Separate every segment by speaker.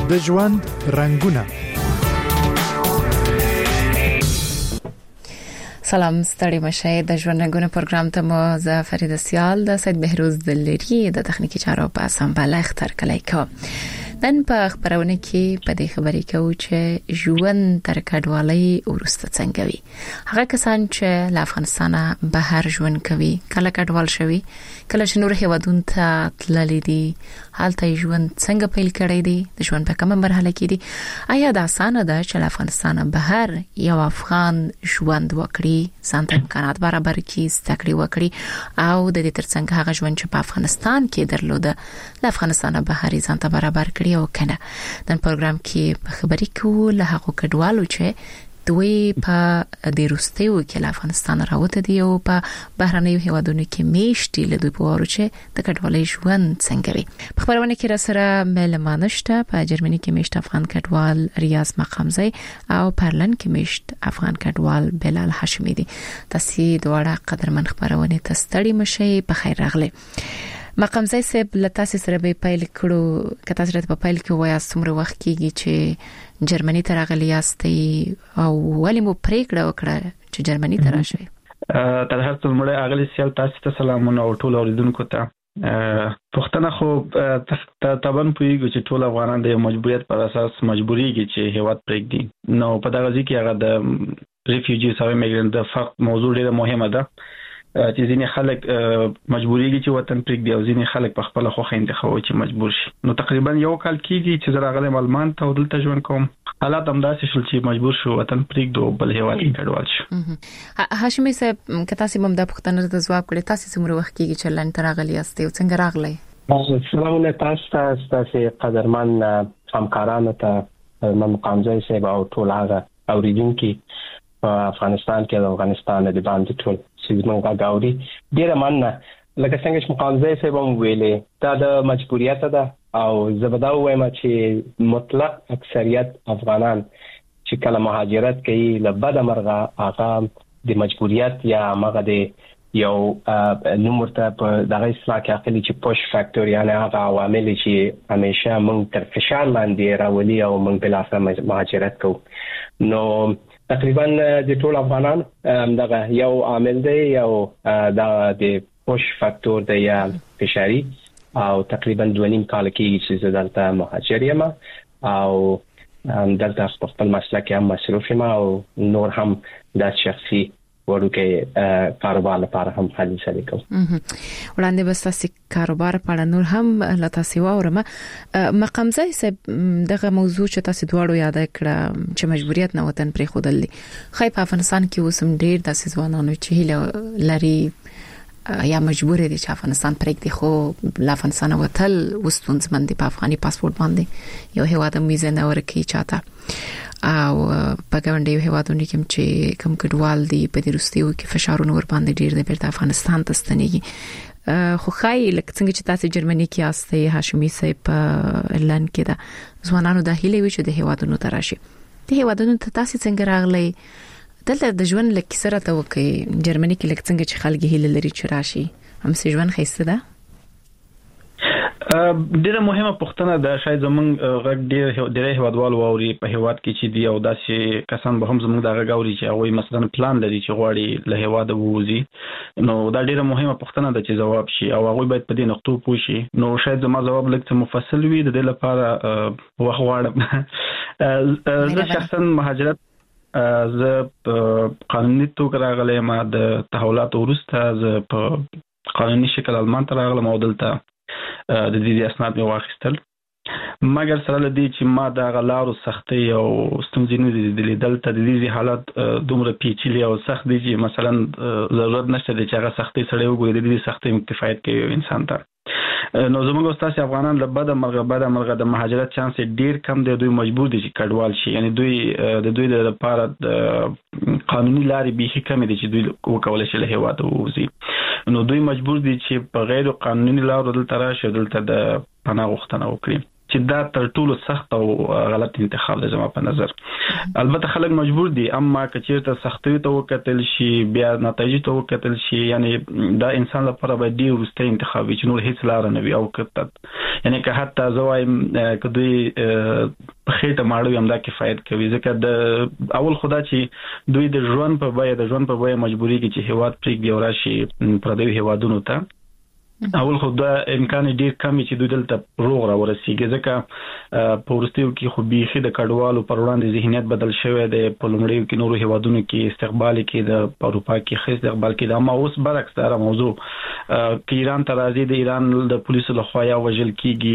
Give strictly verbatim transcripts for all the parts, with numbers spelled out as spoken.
Speaker 1: د ژوند رنگونه.
Speaker 2: سلام ستړي مشه د ژوند رنگونه پروګرام ته مو زه فرید سیال د سید بهروز دلری د تخنیکی چارو په سمبال اختر کلی کو. نن په خبرونه کې په دې خبرې کوو چې ژوند تر کډوالۍ ورسته څنګه وي. هغه کسان چې له افغانستان بهر ژوند کوي کله کډوال شوي کله چې نور هیوادونو ته تللي دي حالته ژوند څنګه پیل کړی دی د ژوند په کومه مرحله کې دي. آیا دا اسانه ده چې له افغانستان بهر یو افغان ژوند وکړي ځان ته امکانات برابر کړي ستکړي وکړي او د دې ترڅنګ هغه ژوند چې په افغانستان کې درلوده له افغانستان بهر ځان ته برابر کړي او کنه. نن پروګرام کې په خبرې کوو له هغو کډوالو چې دوی په د روسیې کې له افغانستان راوته دي او په بهرنیو هیوادونو کې میشتي له دوی په واره چې د کډوالۍ ژوند څنګه وي. په خبرونه کې را سره مېلمانه شته. په جرمني کې میشت افغان کډوال ریاض مقامزی او پرلن کې میشت افغان کډوال بلال هاشمی دي. تاسو دواړه قدرمن خبرونه ته ستړي مشئ. په خیر راغلی. مقامزی صاحب لتاسې سره به پیل کړو کته سره په پیل کې وایي څومره وخت کېږي چې جرمني ته راغلی یاستئ او ولې مو پریکړه وکړه چې جرمني ته راشئ؟
Speaker 3: تر هر څه مړه اغلی سیال تاسو ته سلامونه او ټول اوریدونکو ته. پښتنه خو طبعا پویږي چې ټول افغانان د مجبوریت پر اساس مجبوریږي چې هیواد پرېږدي. نو په دغه ځکه هغه د ریفیوجیز او میګرانټ د فرق موضوع ډیره مهمه ده چې ځینې خلک مجبوریږي چې وطن پرېږدي او ځینې خلک په خپل خوخه انتخابوي چې مجبور شي. نو تقریبا یو کال کېږي چې زه راغلم آلمان ته او دلته ژوند کوم. حالات همداسې شول چې مجبور شو وطن پرېږدو بل هیواد کې کډوال شو.
Speaker 2: هاشمي صاحب که تاسو هم د پښتنو ته ځواب کړئ تاسو څومره وخت کېږي چې لن تر راغلی یاست او څنګه راغلی؟
Speaker 4: سلامونه تاسو ته تاسو قدرمن همکارانو ته مقامزی صاحب او ټول هغه اوریدونکو په افغانستان کې د افغانستان د باندې ټول سیمه غاوري ډیره مننه. لکه څنګه چې مقامزی صاحب هم ویلې دا د مجبوریت ده او زبدا وایم چې مطلق اکثریت افغانان چې کله مهاجرت کوي له بده مرغه هغه د مجبوریت یا هغه د یو نوم ورته په دغه اصطلاح کې اخلي چې پوش فاکټور یعنی هغه عوامل چې همیشه موږ تر فشار لاندې راولي او موږ بل اصل مهاجرت کوو. نو تقریبا د ټول افغانان دغه یو عامل دی یو د پوش فاکټور دی یا فشاری او تقریبا دوه نیم کال کې چې دلته مهاجر یم او دلته خپل مسلک هم مصروف یم او نور هم د شخصي ورکه کاروبار لپاره هم حل سره کوم.
Speaker 2: وړاندې بس تاسو کاروبار په اړه نور هم لا تاسو واورم. مقامزی صاحب دغه موضوع چې تاسو دواړو یاد کړه چې مجبوریت نه وطن پرې خودل دي. خای په افغانستان کې اوسم ډیر د ځوانانو چې لري یا مجبور دي چې افغانستان پرېږدي خو له افغانستان وتل وستونځ باندې په افغاني پاسپورت باندې یو هیواد میزه نه ورکی چاته او په ګاونډي هیوادونو کې چې کوم کډوال دي په دې روسیو کې فشارونه ور باندې ډیر دي بیرته افغانستان ته ستنېږي. خو خای لکه څنګه چې تاسو جرمني کې یاستئ هاشمي صاحب په لن کې دا ځوانانو د هیله وی چې د هیوادونو ته راشي. د هیوادونو ته تاسو څنګه راغلی؟ دلته د ژوند لکه سره ته وکي جرمني کې لکه څنګه چې خلک هیله لري چې راشي هم سي ژوند خیسته ده؟
Speaker 3: ډیره مهمه پوښتنه ده. شاید زمونږ غږ ډیر ډیره هیوادوال ووري په هیواد کې چې دی او داسې کسان به هم زمونږ د غږ اوري چې هغه مثلا پلان لري چې غواړي له هیواد ووځي. نو دا ډیره مهمه پوښتنه ده چې جواب شي او هغه باید په دې نقطو پوه شي. نو شاید زما جواب لکه مفصل وي د دې لپاره وخت غواړم. زه شخصا مهاجرت زه قانوني توګه راغلی ما د تحولاتو وروسته زه په قانوني شکل آلمان ته راغلم او دلته د دې اسناد مې واخیستل. مګر سره لدی چې ما د غلارو سختي او ستونزې نه دي دلته د دې حالت دومره پیچلي او سخت دي چې مثلا ضرورت نشته چې هغه سختي سره وګوري د دې سختي مکتفایت کوي انسان ته. نو زموږ استاد افغانان له بده مرغه بده مرغه د مهاجرت چانس ډیر کم دی. دوی مجبور دي چې کډوال شي یعنی دوی د دوی د لپاره د قانوني لارې به کم دي چې دوی وکولای شي له هیواد ووځي. نو دوی مجبور دي چې په غیر قانوني لارو دلته راشي دلته د پناه غوښتنه وکړي چې دا تر ټولو سخت او غلط انتخاب دی زما په نظر. البته خلک مجبور دي اما کچیرته سختي ته وکتل شي بیا نتایج ته وکتل شي یعنی دا انسان لپاره به ډیر وروسته انتخاب وي چې نور هیڅ لار نه وي او کته یعنی که حتی زوایم که دوی په خېټه ماړو هم دا کفایت کوي ځکه د اول خدا چې دوی د ژوند په بیا د ژوند په بیا مجبوري کې چې هیواد پرېږدي او راشي پردیو هیوادونو ته اول خو دا امکان ډیر کم چې دوی دلته روغ را ورسیږي ځکه په ورستیو کې خو بيخي د کډوالو پر وړاندې ذهنیت بدل شوی دی په لومړیو کې نورو هیوادونو کې استقبال کې د اروپا کې خاص استقبال کې د اما اوس برعکس دا موضوع کې ایران ته راځي د ایران د پولیسو لخوا یا وژل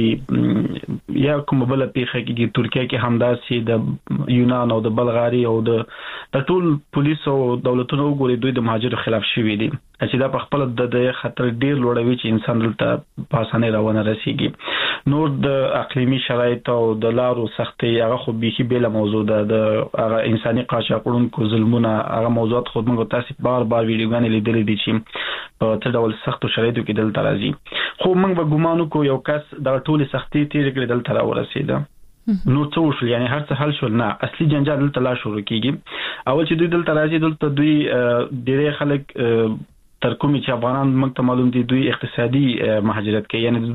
Speaker 3: کېږي یا کوم بل پیښه کېږي ترکیه کې همداسې د یونان او د بلغاري او د ټول پولیسو دولتونو وګوري دوی د مهاجرو خلاف شوي دي چې دا په خپل د خطر ډیر لوړوي چې انسان دلته په اسانه روانه رسیږي نور د اقلیمي شرایط او د لارو سختي هغه خو بيخي بیل موضوع ده د هغه انساني قاچاقونکو ظلمونه هغه موضوعات خود موږ تاسو بار بار ویډیوګانې لیدلې دي چې په څه ډول سختو شرایطو کې دلته راځي خو موږ به ګومان وکړو یو کس د ټولي سختي تیر کړي دلته را ورسیده نو څه وشول یعنی هر څه حل شول نه اصلي جنجال دلته لا شروع کیږي اول چې دوی دلته راځي دلته دوی ډېر خلک تر کومي چې افغانان موږ ته معلوم دي دوی اقتصادي مهاجرت کوي یعنی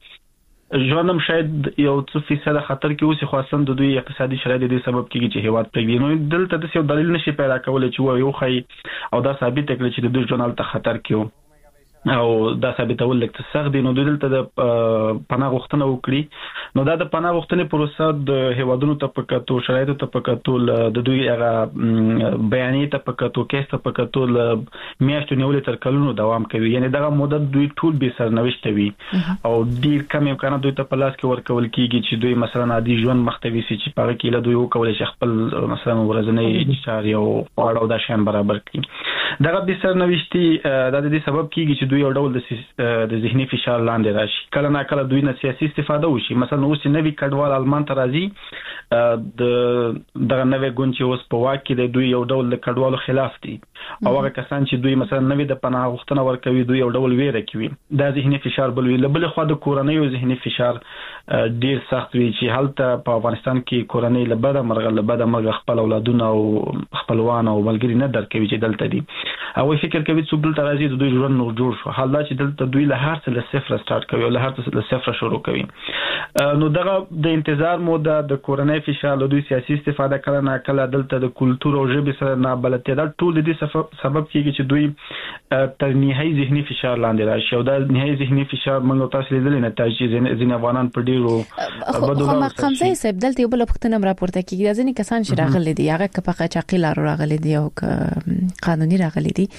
Speaker 3: دوی ژوندم شاید یو څه فیصد خطر کې اوسې خاصن د دوی اقتصادي شرایط د سبب کېږي چې هیواد پرېږدي نو دلته د څه دلیل نشي پیدا کولای چې یو خی او دا ثابت کړي چې د دوی ژوند ته خطر کېو او دا ثابتول لکه سخت دي نو دلته د پناه غوښتنه وکړي نو دا د پناه غوښتنې پروسه د هیوادونو ته پکاتو شرایطو ته پکاتو د دوی هغه بیانې ته پکاتو کیس ته پکاتو میاشتو نیولې تر کلونو دوام کوي یعنی دغه مدت دوی ټول به سرنوشت وي او ډیر کم امکانات دوی ته په لاس کې ورکول کیږي چې دوی مثلا عادي ژوند مختوي سي چې پاره کې له دوی وکولای شي خپل مثلا ورځنی چارې او اړه او د شان برابر کړي دغه به سرنوشتي د دې سبب کیږي چې دوی یو ډول د ذهني فشار لاندې راشي کله نه کله دوی نه سیاسي استفاده وشي مثلا اوس نوی کډوال آلمان ته راځي د دغه نوې ګوند چې اوس په واک کې د دوی یو ډول د کډوالو خلاف دي او هغه کسان چې دوی مثلا نوی د پناه غوښتنه ورکوي دوی یو ډول ویره کوي دا ذهني فشار بل وی بل خو د کورنۍ او ذهني فشار ډیر سخت وي چې حالت په افغانستان کې کورنۍ له بده مرغه له بده مرغه خپل اولادونه او خپلوان او ملګری نه درکوي چې دلته دي او فکر کوي چې دلته راځي دوی ژوند نور جوړ شو حال دا چې دلته دوی له هر څه له صفر سٹارټ کوي او له هر څه له صفر شروع کوي نو دغه د انتظار موده د کورنۍ فشار له دوی سیاسي استفاده کړه نه کله دلته د کلچر او ژبې سره نه بلته دا ټول د دې سبب کیږي چې دوی تر نهایي ذهني فشار لاندې راشي او دا نهایي ذهني فشار موږ تاسو لیدل نه تاجي ځین افغانان په ډیرو
Speaker 2: بدلون مقام ځای سب دلته یو بل پختنم راپورته کیږي ځینې کسان چې راغلي دي هغه که په قاچاقي لارو راغلي دي او قانوني راغلي دي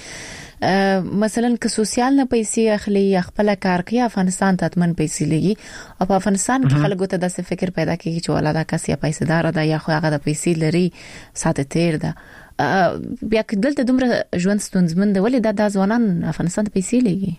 Speaker 2: مثلا که سوسیال نه پیسې اخلي خپل کار کوي افغانستان ته اتمن پیسې لګي او په افغانستان کې خلکو ته د فکر پیدا کوي چې ولاده کس یا پیسې دار ده یا خو هغه د پیسې لري ساده تیر ده بیا که دلته دومره ژوند ستونزمن دی ولې دا د ځوانان افغانستان ته پیسې لګي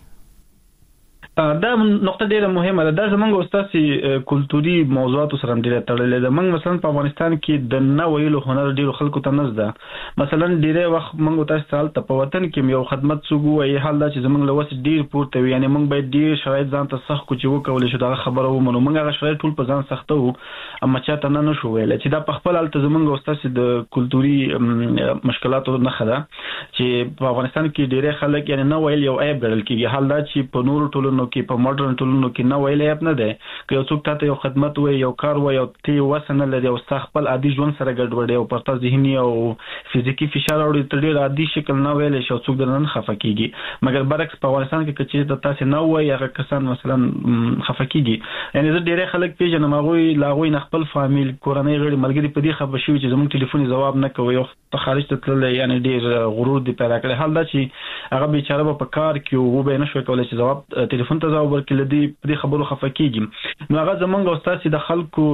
Speaker 3: دا نقطه ډیره مهمه ده دا زمونږ استاسي کلتوري موضوعات سره ډیره تړلې ده موږ مثلا په افغانستان کې د نه ویلو هنر ډیرو خلکو ته نزده مثلا ډیره وخت موږ تاسو ته حالت په وطن کې یو خدمت څوګو وي حال دا چې زمونږ له وسه ډیر پورته وي یعنی موږ باید ډیر شرایط ځان ته سخت کو چې وکول شو دا خبره ومنو موږ هغه شرایط ټول په ځان سختو اما چاته نه نشو ویل چې دا په خپل حالت زمونږ استاسي د کلتوري مشکلاتو نه خده چې په افغانستان کې ډیره خلک یعنی نه ویل یو عیب ګڼل کیږي حال دا چې په نورو ټولنو کې په ماډرن ټولنو کې نه ویل عیب نه ده که یو څوک ته یو خدمت وي یو کار وي او تی وسنه لري او خپل عادي ژوند سره ګډوډي او پرته ذهني او فزیکی فشار او ډېر عادي شکل نه ویل شي څوک درنن خفه کیږي مګر برعکس په افغانستان کې چې تاسو نه وایي هغه کسان مثلا خفه کیږي یعنی زه ډېر خلک پیژنم هغه لاغوي نه خپل فامیل کورنۍ غړي ملګری په دې خبر شوی چې زموږ ټلیفون جواب نه کوي او ته خارج ته تلل یعنی ډېر غرور دی پیدا کړی حال دا چې هغه بیچاره په کار کې وو به نه شو کولای چې جواب ټلیفون ته جواب ورکړي لدی په دې خبرو خفه کیږي نو هغه زمونږ استاد د خلکو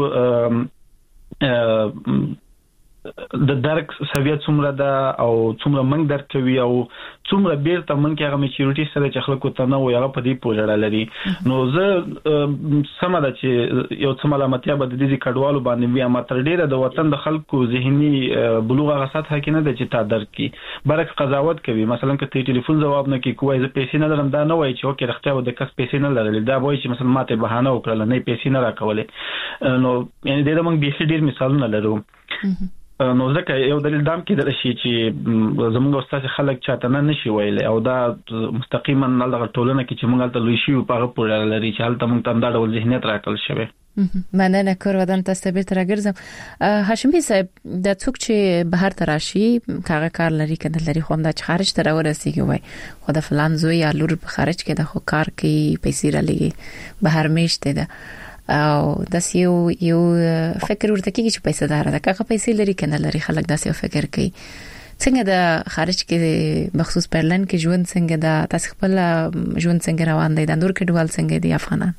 Speaker 3: د درک سویت څومره ده او څومره منګ درک کوي او څومره بیرته من کې هغه میچورټي سره چې خلکو ته نه وي هغه په دې پوهړه لري نو زه سم ده چې یو څه ملامتیا به د دې کډوالو باندې وي اما تر ډیره د وطن د خلکو ذهني بلوغ هغه سطح کې نه ده چې تا درک کی برعکس قضاوت کوي مثلا که ته ټلیفون جواب نه کوي کوی زه پیسې نه لرم دا نه وایي چې اوکې رښتیا و د کس پیسې نه لرل دا وایي چې مثلا ماته بهانه وکړه نه پیسې نه راکولې نو یعنی د موږ به ډیر مثالونه لرو نو ځکه یو دلیل دام کې د شي چې زموږ استاد خلک چاته نه نشي ویلې او دا مستقیما د ټولنه کې چې موږ ته لوي شي په هغه پورې لري چې حالت موږ ته د ډول ذهنیت راکړل شوی.
Speaker 2: مننه کور ودان تاسو به تر راګرځم. هاشمي صاحب د څوک چې بهر تراشي کاغه کار لري کنه لري خو د خارج تر ورسیږي وای خو د فلان زوی یا لور په خارج کې د خو کار کوي پیسې را لګي بهر میشته ده او د سیو یو فکر ورته کیږي چې پیسې دار ده کاغه پیسې لري کنه لري خلک داسې فکر کوي. څنګه د خارج کې بخصوص پرلن کې ژوند څنګه د تاسو خپل ژوند څنګه روان دی د نور کډوال څنګه دي افغانان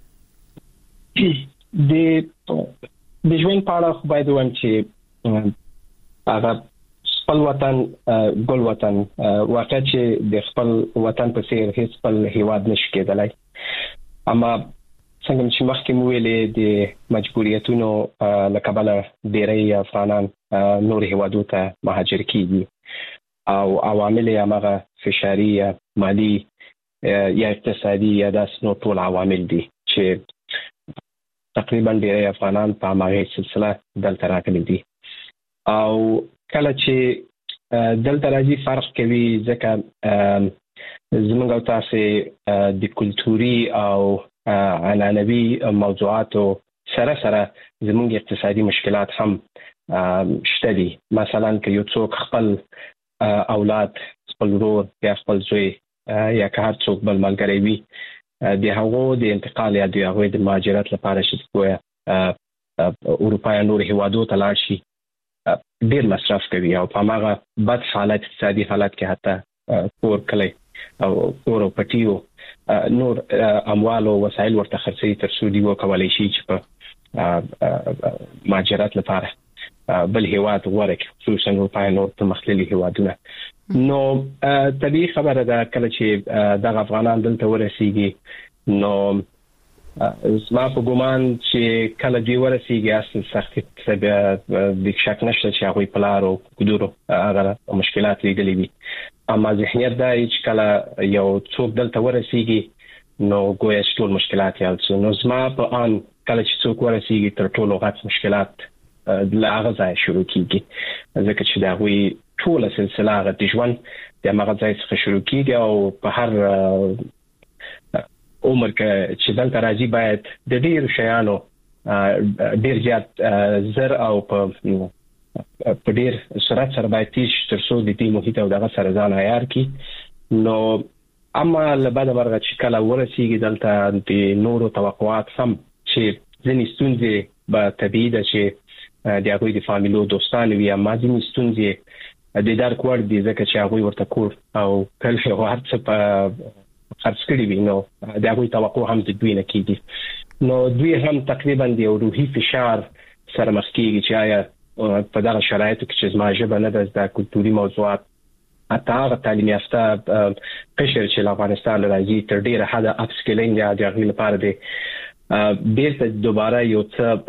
Speaker 4: د د ژوند په اړه خو باید وایم چې هغه خپل وطن ګل وطن واقع چې د خپل وطن په څیر هیڅ خپل هیواد نشي کېدلای. اما څنګه چې مخکې مو ویلې د مجبوریتونو لکبله ډېری افغانان نور هیوادو ته مهاجر کیږي او عوامل یې هغه فشاري یا مالی یا اقتصادي یا داسې نور ټول عوامل دي چې تقریبا ډېری افغانان په هغه سلسله دلته راغلي دي او کله چې دلته راځي فرق کوي ځکه زموږ او تاسو د کلتوري او عنعنوي موضوعاتو سره سره زموږ اقتصادي مشکلات هم شته دي. مثلا که یو څوک خپل اولاد خپل ورور یا خپل زوی یا که هر څوک بل ملګری وي د هغو د انتقال یا د هغوی د مهاجرت لپاره چې کوی اروپا یا نور هیوادو ته لاړ شي ډېر مصرف کوي او په هغه بد حالت اقتصادي حالت کې حتی کور کلی او کور او پټیو نور اموال او وسایل ورته خرڅي تر څو دی وکولای شي چې په مهاجرت لپاره بل هیواد غوړي خصوصا اروپا نور پرمختللي هیوادونه. نو طبيعي خبره ده کله چې د افغانان دلته ورسیږي نو زما په ګومان چې کله دی ورسیږي اصل سخت د شک نشته چې هغه په لارو کډورو هغه مشکلات لیدلې دي. اما ذهنیت دا چې کله یو څوک دلته ورسیږي نو ګویا چې ټول مشکلات یې حل نو زما په ان کله چې څوک ورسیږي تر ټولو غټ مشکلات د هغه ځای شروع کیږي ځکه چې دا وی ټول سلسله هغه د ژوند د هغه ځای څخه شروع کیږي او په هر عمر کې چې دلته راځي باید د ډیر شیانو ډیر زیات زر او په په ډیر سرعت سره باید تیش تر څو د دې محیط او دغه سره ځان عیار کی. نو اما لبعد مرغه چې کله ورسیږي دلته د نورو توقعات هم چې ځینې ستونزې به طبیعي ده چې د هغوی د فامیلو دوستان وي اما ځینې ستونزې د درک وړ دي ځکه چې هغوی ورته کور او کله هغه هر څه په خرڅ کړي وي نو د هغوی توقع هم د دوی نه کېږي. نو دوی هم تقریبا د یو روحي فشار سره مخ کېږي چې آیا په دغه شرایطو کې چې زما ژبه نه ده زده کلتوري موضوعات حتی هغه تعلیم یافته قشر چې له افغانستان راځي تر ډېره حده اپ سکیلینګ یا د هغوی لپاره دی بیرته دوباره یو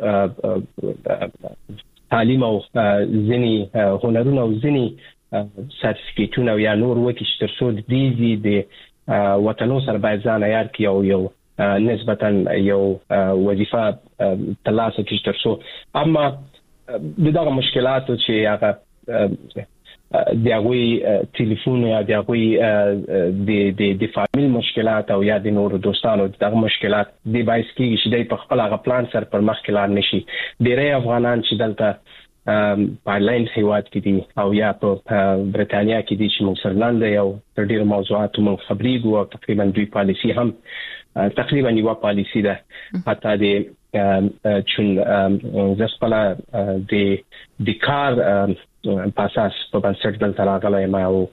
Speaker 4: څه تعلیم او ځینې هنرونه او ځینې سرټیفیکیټونه یا نور وکړي چې تر څو د دې د وطنو سره باید ځان عیار کړي او یو نسبتا یو وظیفه ترلاسه کړي تر څو اما دغه مشکلاتو چې هغه د هغوی ټلیفون یا د هغوی د د د فامیل مشکلات او یا د نورو دوستانو دغه مشکلات د باعث کیږي چې د په خپل هغه پلان سره پر مخ کې لاړ نشي. ډېری افغانان چې دلته په آنلاین هیواد کې دي او یا په برېټانیا کې دي چې موږ سره لاندې یو تر ډېر موضوعاتو موږ خبرېږو او تقریبا دوی پالیسی هم تقریبا یو پالیسی ده حتی د چون زسپلا د د کار په اساس په بنسټ دلته راغلی ما او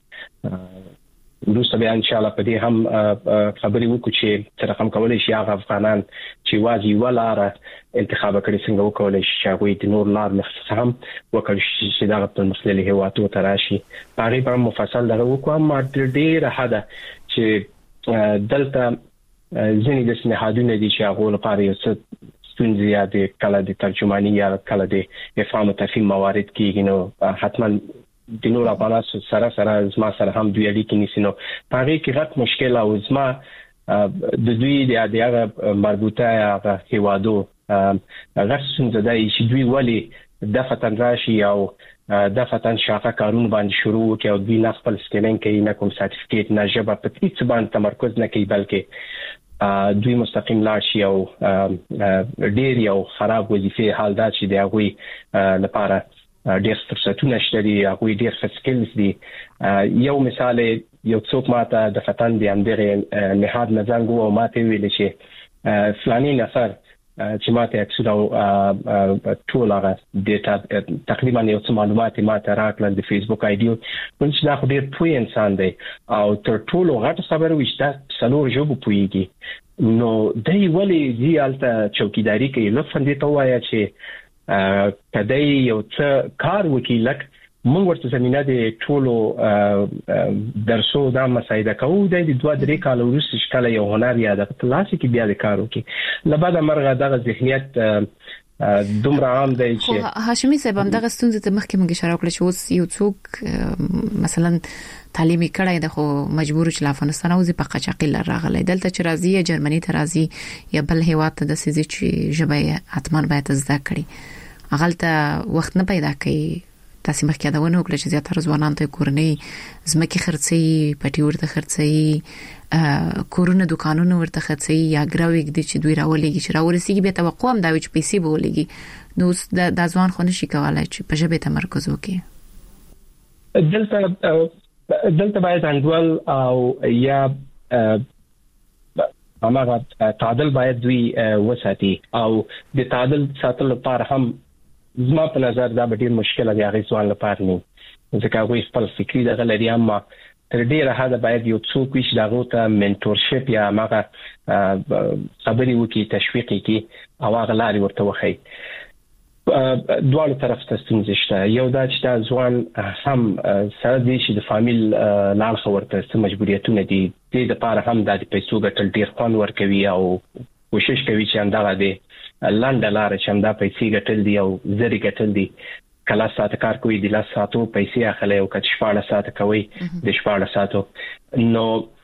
Speaker 4: وروسته بیا ان شاء الله په دې هم خبرې وکړو چې څه رقم کولی شي هغه افغانان چې واځي ولاره انتخاب کړي څنګه وکولای شي چې هغوی د نور لار مخصوص هم وکړي چې دغه پرمختللي هیوادو ته راشي. هغې په مفصل دغه وکړو اما تر ډېره حده چې دلته ځینې داسې نهادونه دي چې هغو لپاره یو څه ستونزې یا د کله د ترجماني یا کله د افهام و تفهیم موارد کېږي نو حتما د نور افغانانو سره سره زما سره هم دوی اړیکې نیسي نو په هغې کې غټ مشکل او زما د دوی د هغه مربوطه هغه هیوادو غټ ستونزه ده چې دوی ولې د فتن راشي او د فتن شاخه کارون باندې شروع وکړي او دوی نه خپل سکیلینګ کوي نه کوم سرټیفیکیټ نه ژبه په هیڅ باندې تمرکز نه کوي بلکې دوی مستقیم لاړ شي او ډېر یو خراب وظیفه حال دا چې دی هغه لپاره ډېر فرصتونه شته دي هغه ډېر سکیلز دي یو مثال یو څوک ماته د فتن دی اندغه نهاد نه ځنګو او ماته ویل چې فلاني نفر چې ماته اکسو ټول هغه ډیټا تقریبا یو څه معلومات ماته راکړل د فیسبوک آی ډی ونچې دا خو ډېر پوی انسان دی او تر ټولو غټه خبره وشته څلور ژبو پویږي نو دای ولی دی الته چوکیداری کوي لطفا دې ته وایي چې کدی یو څه کار وکیلک موږ ورته زمينه د ټولو درسو دا مسایده کوو د دوه درې کال وروسته شکل یو هنر یا د کلاسیک بیا د کارو کې لباده مرغه دغه ذهنیت دومره عام دی چې
Speaker 2: هاشمي صاحب هم دغه ستونزې ته مخکې موږ اشاره وکړه چې اوس یو څوک مثلا تعلیمي کړای د خو مجبور چې افغانستان او د پقاچاقي لار راغلی دلته چې راځي جرمني ته راځي یا بل هیواد ته د سيزي چې ژبه اتمن باید زده کړي اغلته وخت نه پیدا کوي تاسو مخکې دا ونه وکړه چې زیاتره ځوانان ته کورنۍ زمکه خرڅي پټي ورته خرڅي کورونه دکانونه ورته خرڅي یا ګراویګ دي چې دوی راولېږي چې راورسیږي به توقع هم دا وي چې پیسې به ولېږي نو د ځوان خو نشي کولای چې په ژبه تمرکز وکړي
Speaker 4: دلته دلته باید انډول او یا هغه تعادل باید دوی وساتي او د تعادل ساتلو لپاره هم زما په نظر دا ډېر مشکل دی هغه ځوان لپاره نه ځکه هغه خپل فکری دغه لري اما تر ډیره حد باید یو څوک وي چې دغه ته منټورشپ یا هغه خبري وکي تشویق کی او هغه لاري ورته وخی دواړو طرف ته ستونزې شته یو دا چې دا ځوان هم سره دی چې د فامیل لار خورته څه مجبوریتونه دي د لپاره هم د پیسو ګټل ډیر خوان ورکوي او کوشش کوي چې اندغه دی لاندې لار چې هم دا پیسې ګټل دي او زری ګټل دي کله ساعت کار کوي د لاس ساعتو پیسې اخلي او کله شپږ ساعت کوي د شپږ ساعتو نو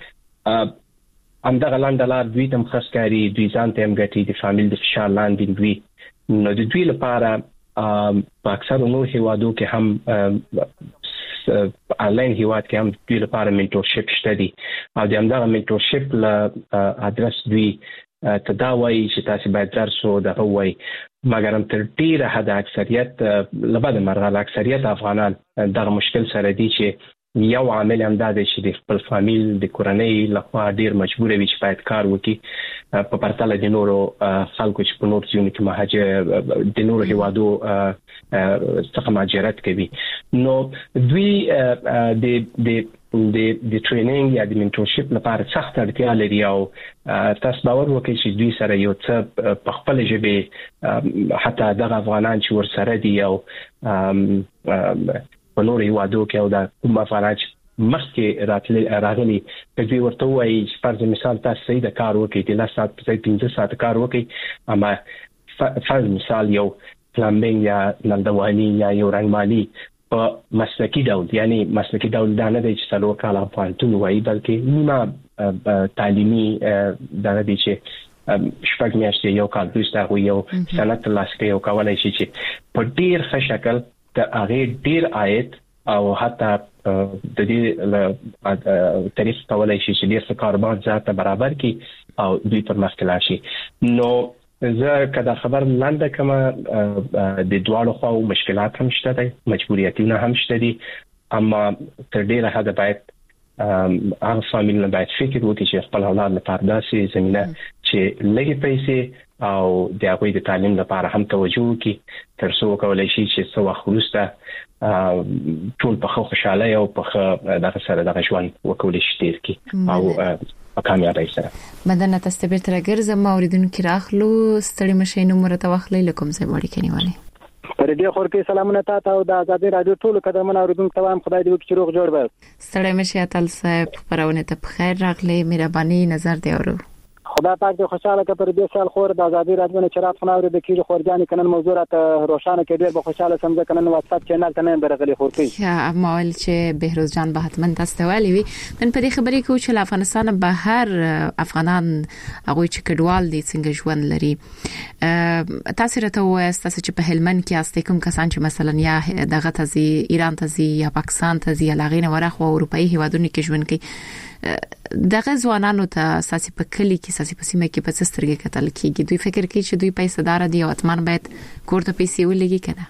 Speaker 4: اندغه لاندې لار دوی تم خسکاري دوی ځان ته هم ګټي د فامیل د فشار لاندې دوی نو د دوی لپاره په اکثر نور هیوادو کې هم آنلاین هیواد کې هم دوی لپاره منټورشپ شته دي او د همدغه منټورشپ له ادرس دوی تداوی چې تاسو باید درسو د هوای مګر هم تر ډیره حد اکثریت لبد مرغه اکثریت افغانان دغه مشکل سره دي چې یو عامل هم دا دی چې د خپل فامیل د کورنۍ لخوا ډیر مجبور وي چې باید کار وکړي په پرتله د نورو خلکو چې په نور ځینو کې مهاجر د نورو هیوادو څخه مهاجرت کوي نو دوی د د د د ټریننګ یا د منټورشپ لپاره سخت اړتیا لري او تاسو باور وکړئ چې دوی سره یو څه په خپل ژبه حتی دغه افغانان چې ورسره دي او په نور هیوادو کې او د کوم افغانان مخکې راتلي راغلي چې دوی ورته وایي چې فرض مثال تاسو صحیح د کار وکړئ د لاس ساعت په پنځه ساعت کار وکړئ اما فرض مثال یو پلمبینګ یا نلدوانی یا یو رنګمالي په مسلکی ډول یعنی مسلکی ډول دا نه دی چې څلور کاله پوهنتون وایي بلکې نیمه تعلیمي دا نه دی چې شپږ میاشتې یو کال وروسته یو سند ترلاسه کوي او کولای شي چې په ډیر ښه شکل د هغه ډیر عاید او حتی د دې تعریف کولای شي چې ډیر څه کاروبار ځاته برابر کی او دوی پر مخ تلل شي نو زه کدا خبر لاندې کما د دواړو خواو مشکلات هم شته دي مجبوریتونه هم شته دي اما تر ډیره حد باید هغه فامیل نه باید فکر وکړي چې خپل اولاد لپاره داسې زمينه چې لږ پیسې او د هغوی د تعلیم لپاره هم توجه وکړي تر څو کولای شي چې څو وخت وروسته ټول په خوشاله او په دغه سره دغه ژوند وکولای شي تیر کی او په کامیابی سره
Speaker 2: بدن تاسو به تر ګرځم اوریدونکو راخلو ستړي مشینو مرته واخلې لکم زه وړي کنيواله
Speaker 1: پر دې خور کې سلامونه تاسو او د آزادي رادیو ټول قدرمن اوریدونکو ته هم خدای دې وکړي روغ جوړ به
Speaker 2: ستړي مشه تل صاحب پرونه ته بخیر راغلي مهرباني نظر دی اورو
Speaker 1: خدای پاک دې خوشاله کړي پر دې سال خور د ازادي راډیو نه چرات خناوري د کیږي خورجانې کنن موضوع راته روشانه کې ډېر به خوشاله سم ځکه نن واتس اپ چینل ته نه برغلي خورتي
Speaker 2: یا مال چې بهروز جان به حتما تاسو ولې وي نن په دې خبرې کې چې افغانستان بهر افغانان هغه چې کډوال دي څنګه ژوند لري تاسو راته وایي تاسو چې په هلمند کې استئ کوم کسان چې مثلا یا دغه تزي ایران تزي یا پاکستان تزي یا لاغینه ورخه اروپאי هیوادونو کې ژوند کوي دغه ځوانانو ته ساسي په کلی کې ساسي په سیمه کې په سترګې کتل کېږي دوی فکر کوي چې دوی پیسې دار دي او اتمان باید کوړه پیسې ولګي کنه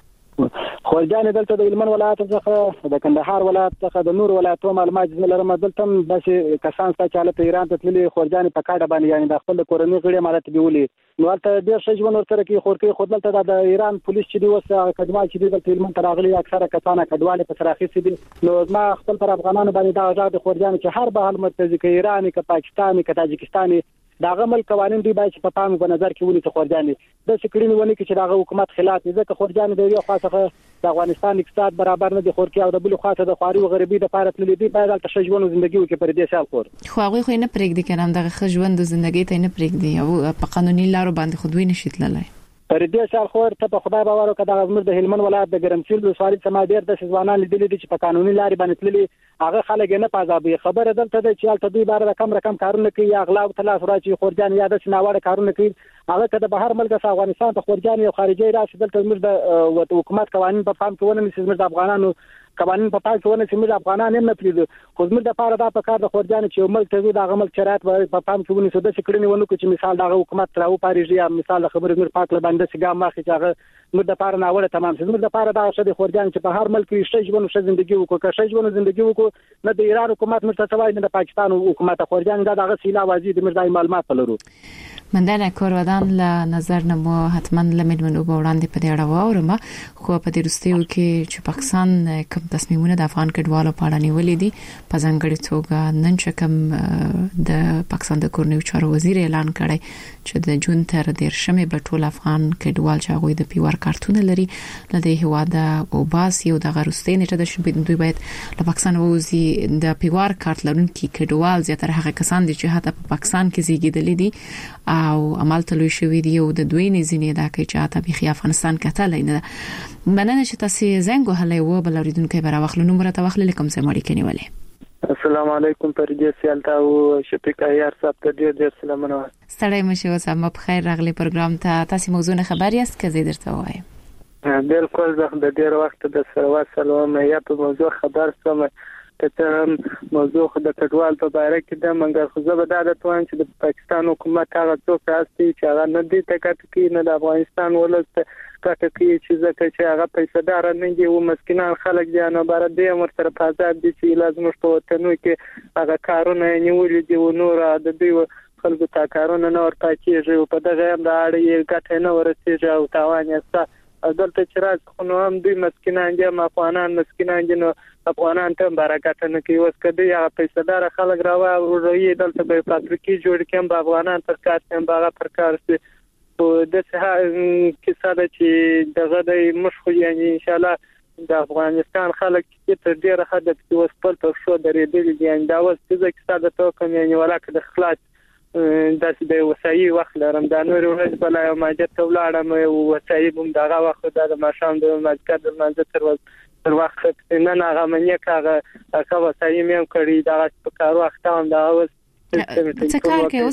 Speaker 1: خورجان دلته د هلمند ولایت څخه د کندهار ولایت څخه د نور ولایتونو معلومات لرم دلته د کسان چې حالت ایران ته تللي خورجان په کاډه باندې یعنی د خپل کورنۍ غړي مالت دیولي نو ته ډېر ښه ژوند ورسره کې خورکې خود دلته د ایران پولیس چې دی وسه کډوال چې دی د هلمند تراغلي اکثره کسانه کډوال په سراخي سي دي نو ما خپل پر افغانانو باندې دا ځای د خورجان چې هر به حال مرتضی کې ایرانی که پاکستاني که تاجکستاني دا غمل قوانين دی باید په پام په نظر کې ونی ته خورجان د سکرین ونی کې چې دا حکومت خلاف دي ځکه خورجان د یو خاصه د افغانستان اقتصاد برابر نه دي خورکې او د بل خاصه د خواري او غریبي د پاره تللی دي باید د ژوند ژوندۍ کې پر دې سال خور
Speaker 2: خو هغه خو نه پرېږدي کنه د ژوند ژوندۍ ته نه پرېږدي او په قانوني لارو باندې خودوي نشي تللی
Speaker 1: پر دې سال خور ته په خدای باور وکړه د غزمر د هلمند ولایت د ګرمسیل ولسوالۍ سما ډیر د ځوانان لیدل دي چې په قانوني لارې باندې تللي هغه خلک نه پازابي خبره دلته د چې الته دوی بار رقم رقم کارونه کوي اغلا او تلاش راځي خورجان یا د سناوړ کارونه کوي هغه کده بهر ملک افغانستان ته خورجان یو خارجي راشي دلته موږ د حکومت قوانين په پام کې ونه نشي موږ د افغانانو قوانين په پام کې ونه نشي موږ افغانان هم نه پریدو خو موږ د پاره دا په کار د خورجان چې ملک ته د عمل شرایط په پام کې ونه نشي د شکرینې ونه کو چې مثال د حکومت راو پاریږي یا مثال خبرې موږ پاک لبنده سګام ماخي چې هغه موږ د پاره ناوړه تمام شي موږ د پاره دا شې خورجان چې په هر ملک کې شې ژوند شې ژوندۍ وکړو که شې ژوند ژوندۍ وکړو نه د ایران حکومت مرتضی نه د پاکستان حکومت خورجان دا دغه سیلا وازی د مرزای معلومات لرو
Speaker 2: مندنه کورودان له نظر نه مو حتما لمن منو وړاندې په دې اړه واورم خو په دې رستیو کې چې پاکستان کوم تصمیمونه د افغان کډوالو په اړه نیولې دي په ځانګړي توګه نن چې کوم د پاکستان د کورنیو چارو وزیر اعلان کړی چې د جون تر دیرشمې به ټول افغان کډوال چې هغه د پیوار کارتونه لري لدې هواده او باس یو د غرستې نه د شپې دوی باید له پاکستان ووزي د پیوار کارت لرونکي کډوال زیاتره هغه کسان دي چې حتی په پاکستان کې زیږیدلي دي او عمل تلوي شوی دی او د دوی نزینې دا کوي چې اته بخي افغانستان کتل نه مننه چې تاسو زنګ وهلې و بل اوریدونکو به راوخلو نمبر ته واخلې کوم څه مړی کني ولې
Speaker 5: السلام علیکم پرجه سیالتا او شفیق ایار صاحب ته ډیر ډیر سلامونه
Speaker 2: ستړی مشه او سم په خیر راغلی پروګرام ته تاسو موضوع نه خبر یاست که زه درته وایم
Speaker 5: بالکل زه د ډیر وخت د سره سلام یا په موضوع خبر سم ته موضوع د کډوال په اړه کې د منګر خو زه به دا د توان چې د پاکستان حکومت هغه څوک راستي چې هغه نه دي تکات کې نه د افغانستان ولست کاته کې چې ځکه چې هغه پیسې دار نه دي او مسکینان خلک دي نه بار دې مر سره پازاب دي چې لازم شته وطنو کې هغه کارونه نیولې دي او نور د دوی خلکو تا کارونه نه ورته کېږي او په دغه هم د اړې ګټه نه ورسېږي او تاوان یې دلته چې راځي خو نو هم دوی مسکینان دي افغانان مسکینان دي نو افغانان ته برکت نه کوي اوس کدی هغه پیسې دار خلک راو او روي دلته به فابریکې جوړ کړي به افغانان تر کار هم باغه پر کار سي او د څه کیسه ده چې دغه د مشخو یعنی ان شاء الله د افغانستان خلک چې تر ډیره حد په وسپل په شو درېدل دي یعنی دا اوس چې کیسه ده ته کوم یعنی ولاکه د خلاص داسې د وسایي وخت لرم دا نور ورځ بل یو ماجر ته ولاړم او وسایي هم دغه وخت د ماشام د ماجر د منځ تر تر وخت نه نه هغه منې کاغه هغه وسایي مې کړی دا په کار وخت هم دا اوس
Speaker 2: څه کار کوي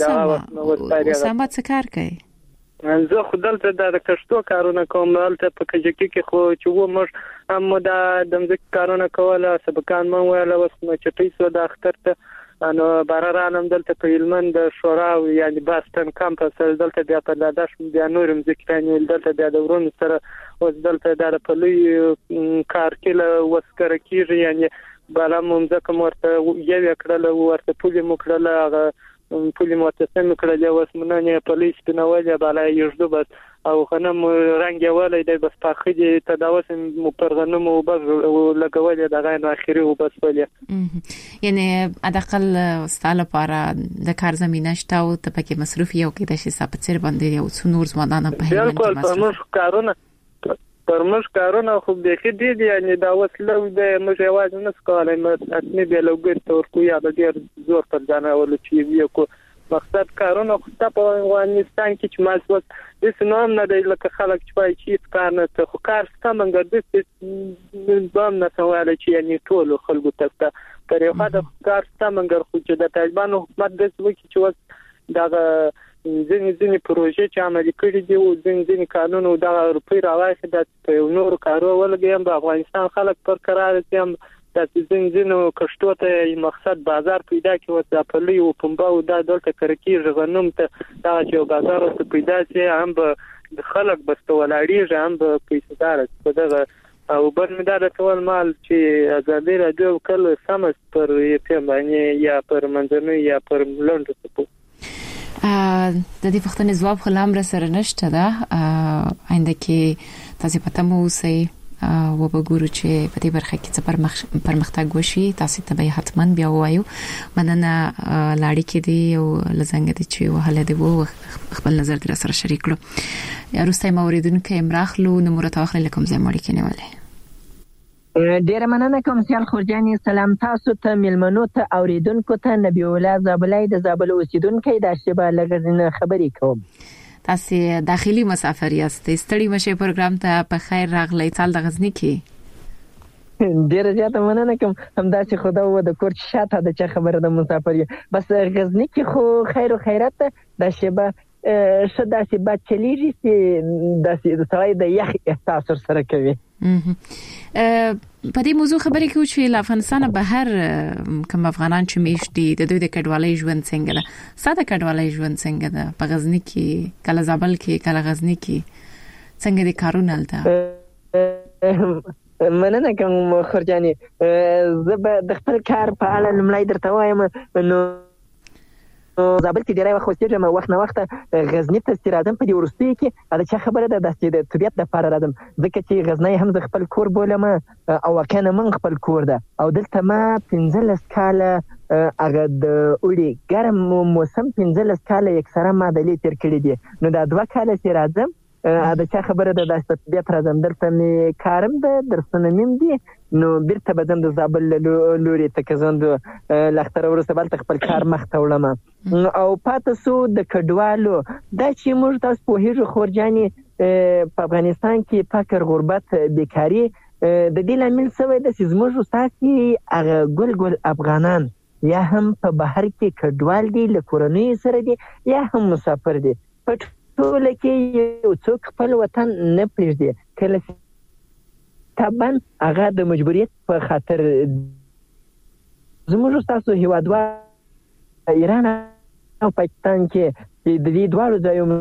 Speaker 2: اوس سم څه کار کوي
Speaker 5: زه خدلته د کشتو کارونه کوم دلته په کجکی کې خو چې و مش هم دا د مځک کارونه کوله سبقان مې ویل اوس نو چې پیسو د اختر ته انو بارانم دلته په هلمند شورا یعنی باستن کمپس دلته بیا په داداش بیا نورم ذکرانی دلته بیا د ورون سره اوس دلته د پلوي کار کې وسکر کیږي یعنی بالا ممزه مرته یو کړل ورته پولی مکړل هغه پولی متصم کړل اوس مننه پولیس بنولې بالا یوجدو بس او خنم رنگ ولې د بس پاخدي تداوس مپرغنم او بس لګولې د غیر اخیری او بس ولې
Speaker 2: یعنی ادقل ستاله لپاره د کار زمينه شته او ته پکې مصروف یو کې د شي سپڅر باندې یو څونور زمانه په هیله
Speaker 5: بالکل پرموش کارونه پرموش کارونه خو به کې دي دي یعنی دا وسلو د مجواز نه سکاله مې اصلي به لوګر تور کو یا د ډیر زور پر ځانه ول چې یو کو مقصد کارونه خو په افغانستان کې چې مالوت د سنوم نه د لکه خلک چې پای چې کار نه ته خو کار ستمنګ د بام نه سواله چې یعنی ټول خلکو ته تر یو حد کار ستمنګ خو چې د طالبان حکومت د وکی چې وس دغه ځینې ځینې پروژې چې عملي کړي دي او ځینې ځینې قانون او د روپی راوځي د په نور کارو ولګیم په افغانستان خلک پر قرار دي هم د ځینې ځینې کشتو ته مقصد بازار پیدا کړي او په لوی او پمبا او د دولت کرکی غنوم ته دا چې بازار ته پیدا شي هم به خلک بس ولاړی هم به پیسدار په دغه او بل مدار ټول مال چې ازادي راډیو کله سمس پر یې باندې یا پر منځنوي یا پر لوند څه
Speaker 2: د دې وختونو جواب خلام را سره نشته ده آینده کې تاسو پته مو سي و بګورو چې په دې برخه کې څه پرمختګ وشي تاسو ته به حتما بیا وایو مننه لاړی کې دی او لزنګ دي چې وهله دی وو خپل نظر در سره شریک کړو یا روستای موریدونکو امراخلو نمبر تاخله لکم زموږ کې نیولې
Speaker 6: ډیر مننه کوم سیال خورجاني سلام تاسو ته ملمنو ته اوریدونکو ته نبی الله زابلای د زابل اوسیدونکو د شبا لګرنه خبرې کوم
Speaker 2: تاسو داخلي مسافر یاست ستړي مشه پروګرام ته په خیر راغلی تل د غزنی کې
Speaker 6: ډیر زیاته مننه کوم همدا چې خدا و د کور شاته د چا خبره د مسافر بس غزنی کې خو خیر او خیرات د شبا شدا چې بچلیږي چې د سړی د یخ احساس سره کوي
Speaker 2: په دې موضوع خبرې کوو چې افغانستان بهر کوم افغانان چې میشتي د دوی د کډوالۍ ژوند څنګه ده ساده کډوالۍ ژوند څنګه ده په غزنی کې کله زابل کې کله غزنی کې څنګه دي کارونه هلته
Speaker 6: مننه کوم خورجاني زه د خپل کار په اړه لمړی درته وایم نو زابل کې ډیری وخت اوسېږم وخت نه وخت غزنی ته استرادم په دې ورستۍ کې دا چې خبره ده د طبيعت د لپاره راځم ځکه چې غزنی هم د خپل کور بولم او کنه من خپل کور ده او دلته ما پنځلس کاله هغه د اوړي ګرم موسم پنځلس کاله یکسره ما د لې تیر کړی دي نو دا دوه کاله چې راځم دا چې خبره ده د طبيعت راځم دلته می کارم ده درسونه مم دي نو بیرته بدم د زابل لوري تکزند لختر ورسره بل خپل کار مخ ته وړم او پاتې سو د کډوالو د چې موږ تاسو په هیڅ خورجاني په افغانستان کې فقر غربت بیکاری د دې لامل څه د سیزموږ تاسو هغه ګل ګل افغانان یا هم په بهر کې کډوال دي لکورنۍ سره دي یا هم مسافر دي په ټول کې یو څوک خپل وطن نه پریږدي کله طبعا هغه د مجبوریت په خاطر زموږ تاسو هیوادوال ایران او پاکستان کې د دې دوه ځایونو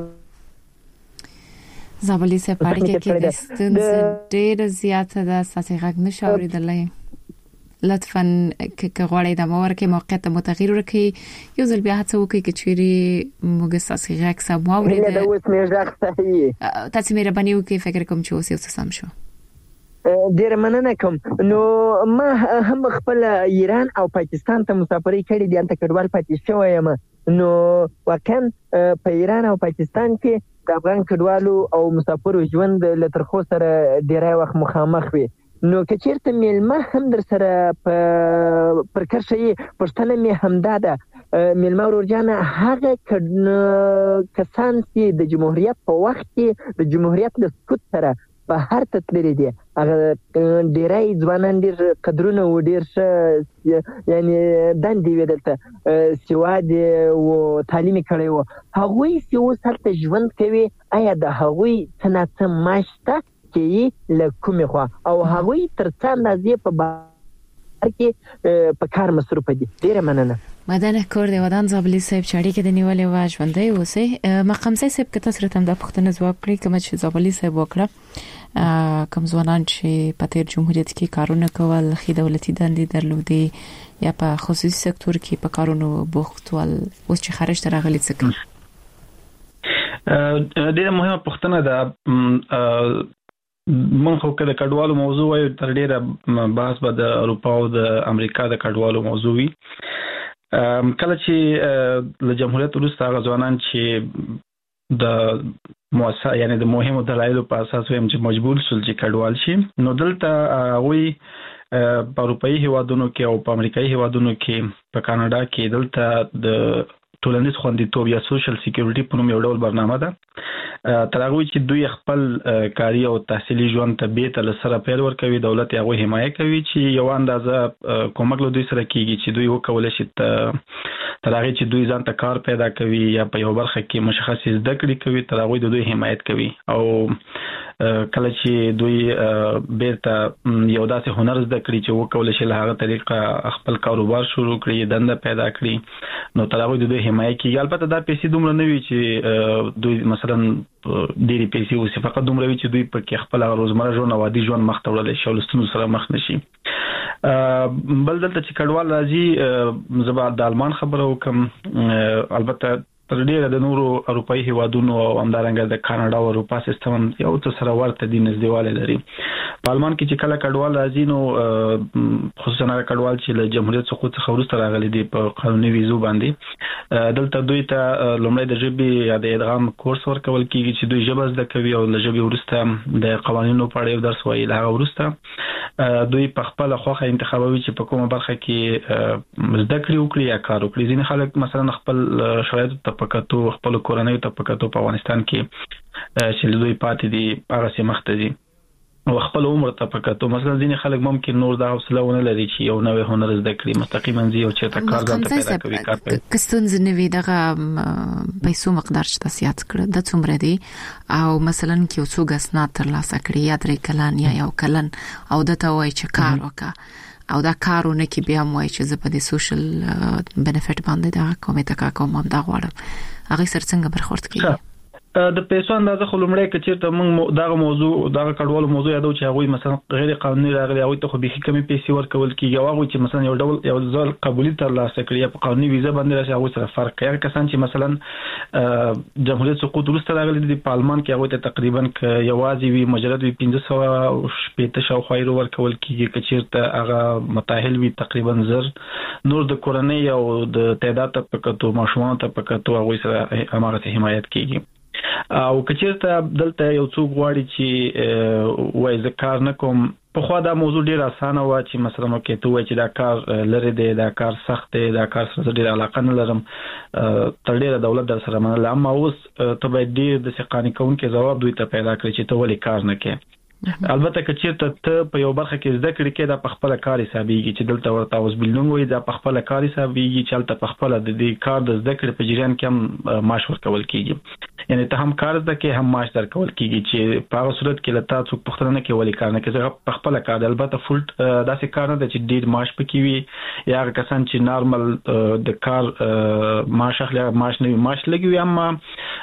Speaker 2: زابلی سه پارکه کې د ستونزې ډېر زیاته ده ساسي غږ نشو اوریدلای لطفاً که غواړئ د مور کې موقعیت متغیر ورکړئ یو ځل بیا هڅه وکړئ چې چیرې موږ ساسي غږ سم واورید
Speaker 6: دا اوس مې غږ صحیح
Speaker 2: تاسو مې ربانی وکړئ فکر کوم چې اوس یو څه سم شو
Speaker 6: ډیر مننه کوم نو ما هم خپل ایران او پاکستان ته مسافرۍ کړې دي انت کډوال پاتې شوم نو وکړ په ایران او پاکستان کې د افغان کډوالو او مسافرو ژوند له ترخو سره ډیری وخت مخامخ وي نو کچیرته میلمه هم در سره په پر کرشي پښتنه می همدا ده میلمه ورجانه هغه کسان چې د جمهوریت په وخت کې د جمهوریت له سقوط سره په هر تطلری دي هغه ډیری ځوانان ډیر قدرونه و ډیر یعنی دندې ودلته سواد او تعلیمي کړي وو هغوی چې اوس هلته ژوند کوي آیا د هغوی څنګه ماشته کې لکه خو او هغوی تر څو اندازې په بار کې په کار مصروف دي ډیر مننه
Speaker 2: مدنه کور دی ودان زابلی صاحب چاړي کې د نیولې وا ژوندۍ اوسه مقام صاحب کته سره تم د پښتنه ځواب کړی کوم چې زابلی صاحب وکړه کوم ځوانان چې په تیر جمهوریت کې کارونه کول خې دولتي دندې درلودي یا په خصوصي سکتور کې په کارونو بوخت ول اوس چې خارج ته راغلي څه کوي
Speaker 3: ډیره مهمه پښتنه ده مونږ خو کله کډوالو موضوع وایو تر ډیره بحث به د اروپا او د امریکا د کډوالو موضوع وي کله چې له جمهوریت وروسته هغه ځوانان چې د مؤسسه یعنی د مهمو دلایلو په اساس ویم چې مجبور شول چې کډوال شي نو دلته وی په اروپאי هیوادونو کې او په امریکایي هیوادونو کې په کاناډا کې دلته د ټولنیز خوندیتوب یا سوشل سکیورټي په نوم یو ډول برنامه ده. تر هغه چې دوی خپل کاري او تحصیلي ژوند ته به تل سره پیل ورکوي، دولت هغه حمایت کوي چې یو اندازه کومک له دوی سره کیږي چې دوی وکولای شي تر هغه چې دوی ځان ته کار پیدا کوي یا په یو برخه کې مشخص زده کړې کوي، تر هغه د دوی حمایت کوي. او کله چې دوی بیرته یو داسې هنر زده کړي چې وکولای شي له هغه طریقه خپل کاروبار شروع کړي، دنده پیدا کړي، نو تر هغه د دوی حمایت کوي. البته دا پیسې دومره نه وي چې دوی مثلا ډېری پیسې اوسې، فقط دومره وي چې دوی په کې خپل روزمره ژوند او عادي ژوند مخ ته وړلی شي او له ستونزو سره مخ نشي. بل دلته چې کډوال راځي، زه به د آلمان خبره وکم. البته تر ډیره د نورو اروپایي هیوادونو او همدارنګه د کاناډا او اروپا سیستم یو څه سره ورته دي، نږدېوالی لري. په آلمان کې چې کله کډوال راځي، نو خصوصا هغه کډوال چې له جمهوریت سقوط څخه وروسته راغلي دي په قانوني ویزو باندې، دلته دوی ته لومړی د ژبې یا د ادغام کورس ورکول کیږي چې دوی ژبه زده کوي او له ژبې وروسته د قوانینو په اړه یو درس وایي. له هغه وروسته دوی په خپله خوښه انتخابوي چې په کومه برخه کې زده کړې وکړي یا کار وکړي. ځینې خلک مثلا خپل شرایطو ته په کتو، خپل کورنۍ ته په کتو په افغانستان کې چې دوی پاتې دي هغسې مخته ځي او خپل عمر ته په کتو. مثلا ځینې خلک ممکن نور دا حوصله ونه لري چې یو نوی هنر زده کړي، مستقیما ځي او چېرته کار ځان ته پیدا کوي. کار کوي
Speaker 2: که ستونزې نه وي، دغه پیسو مقدار چې تاسو یاد کړه د څومره دی، او مثلا کې یو څوک اسناد ترلاسه کړي یا درې کلن یا یو کلن او دته وایي چې کار وکړه او دا کارونه کې بیا موي چې زه په دې سوشل بنفټ باندې دا کومه تکا کوم هم دا غواړم، هغه سر څنګه برخورد کوي؟
Speaker 3: د پیسو اندازه خو لومړی که چېرته موږ دغه موضوع دغه کډوالو موضوع یادو چې هغوی مثلا غیر قانوني راغلي، هغوی ته خو بیخي کمې پیسې ورکول کېږي، او هغوی چې مثلا یو ډول یو ځل قبولي ترلاسه کړي یا په قانوني ویزه باندې راشي، هغوی سره فرق کوي. هغه کسان چې مثلا جمهوریت سقوط وروسته راغلي دي په آلمان کې، هغوی ته تقریبا که یوازې وي مجرد وي پنځه سوه شپېته شاوخوا یورو ورکول کېږي. که چېرته هغه متاهل وي تقریبا زر. نور د کورنۍ او د تعداد ته په کتو، ماشومانو ته په کتو، هغوی سره هماغسې حمایت کېږي. او که چېرته دلته یو څوک غواړي چې وایي زه کار نه کوم، پخوا دا موضوع ډېر اسانه وه چې مثلا اوکې ته وایي چې دا کار لرې دی، دا کار سخت دی، دا کار سره زه ډېره علاقه نه لرم، تر ډېره دولت در سره منله. اما اوس ته باید ډېر داسې قانع کوونکی ځواب دوی ته پیدا کړي چې ته ولې کار نه کوې. البته که چېرته ته په یو برخه کې زده کړې کې دا په خپله کار حسابېږي چې دلته ورته اوس بلډینګ وایي، دا په خپله کار حسابېږي چې هلته په خپله د دې کار د زده کړې په جریان کې هم معاش ورکول کېږي. یعنې ته هم کار زده کې هم معاش درکول کېږي چې په هغه صورت کې له تا څوک پوښتنه نه کوي ولې کار نه کوي، زه په خپله کار دی. البته فول داسې کار نه ده چې ډېر معاش پکې وي، یا هغه کسان چې نارمل د کار معاش اخلي هغه معاش نه وي، معاش لږ وي، اما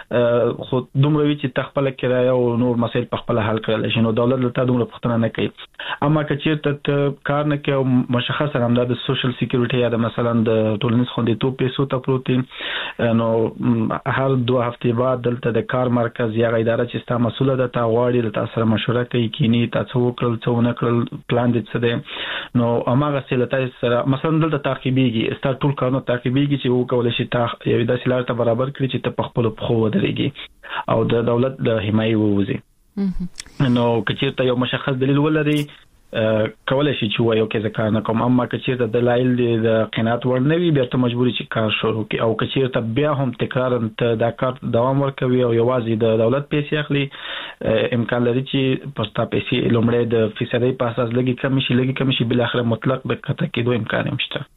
Speaker 3: خو دومره وي چې ته خپله کرایه او نور مسایل په خپله حل کړلی شي، نو دولت له تا دومره پوښتنه نه کوي. اما که چېرته ته کار نه کوي او مشخصا همدا د سوشل سکیورټي یا د مثلا د ټولنیز خوندیتوب پیسو ته پروت دي، نو هر دوه هفتې بعد دلته د کار مرکز یا اداره چې ستا مسؤله ده تا غواړي، له تا سره مشوره کوي، کینی تا څه وکړل څه ونه کړل، پلان دې څه دی، نو هماغسې له تا سره مثلا دلته تعقیبېږي، ستا ټول کارونه تعقیبېږي چې وکولی شي تا یوې داسې لارې ته برابر کړي چې ته په خپلو پښو ودرېږي او د دولت د حمایې ووځي. نو که چېرته یو مشخص دلیل ولري کولای شي چې وایي اوکې زه کار نه کوم، اما که چېرته دلایل دې د قناعت وړ نه وي، بیا ته مجبور چې کار شروع کړي. او که چېرته بیا هم تکرارا ته دا کار دوام ورکوي او یوازې د دولت پیسې اخلي، امکان لري چې پر ستا پیسې لومړی د فیصدۍ په اساس لږې کمې شي لږې کمې شي، بالاخره مطلق د قطع کېدو امکان هم شته.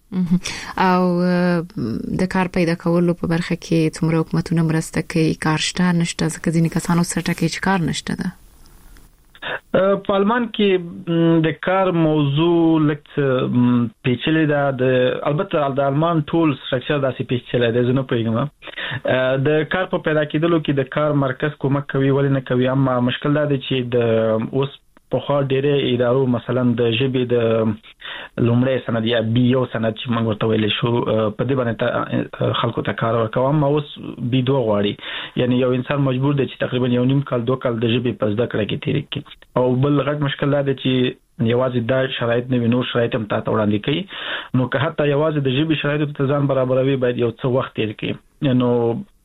Speaker 2: او د کار پیدا کولو په برخه کې څومره حکومتونه مرسته کوي؟ کار شته نشته؟ ځکه ځینې کسانو سره ټکي چې کار نشته ده.
Speaker 3: په آلمان کې د کار موضوع لږ پیچلې ده. د البته د آلمان ټول سټرکچر داسې پیچلی دی، زه نه پوهېږم. د کار په پیدا کېدلو کې د کار مرکز کومک کوي ولې نه کوي، اما مشکل دا دی چې د اوس پخوا ډېرې ادارو مثلا د ژبې د لومړی سند یا بي یو سند چې موږ ورته ویلی شو په دې باندې خلکو ته کار ورکوه، اما اوس بي دوه غواړي، یعنی یو انسان مجبور دی چې تقریبا یو نیم کال دوه کال د ژبې په زده کړه کې تېر کړي. او بل غټ مشکل دا دی چې یوازې دا شرایط نه وي، نور شرایط هم تا ته وړاندې کوي، نو که حتی یوازې د ژبې شرایطو ته ځان برابروي باید یو څه وخت تېر کړي. نو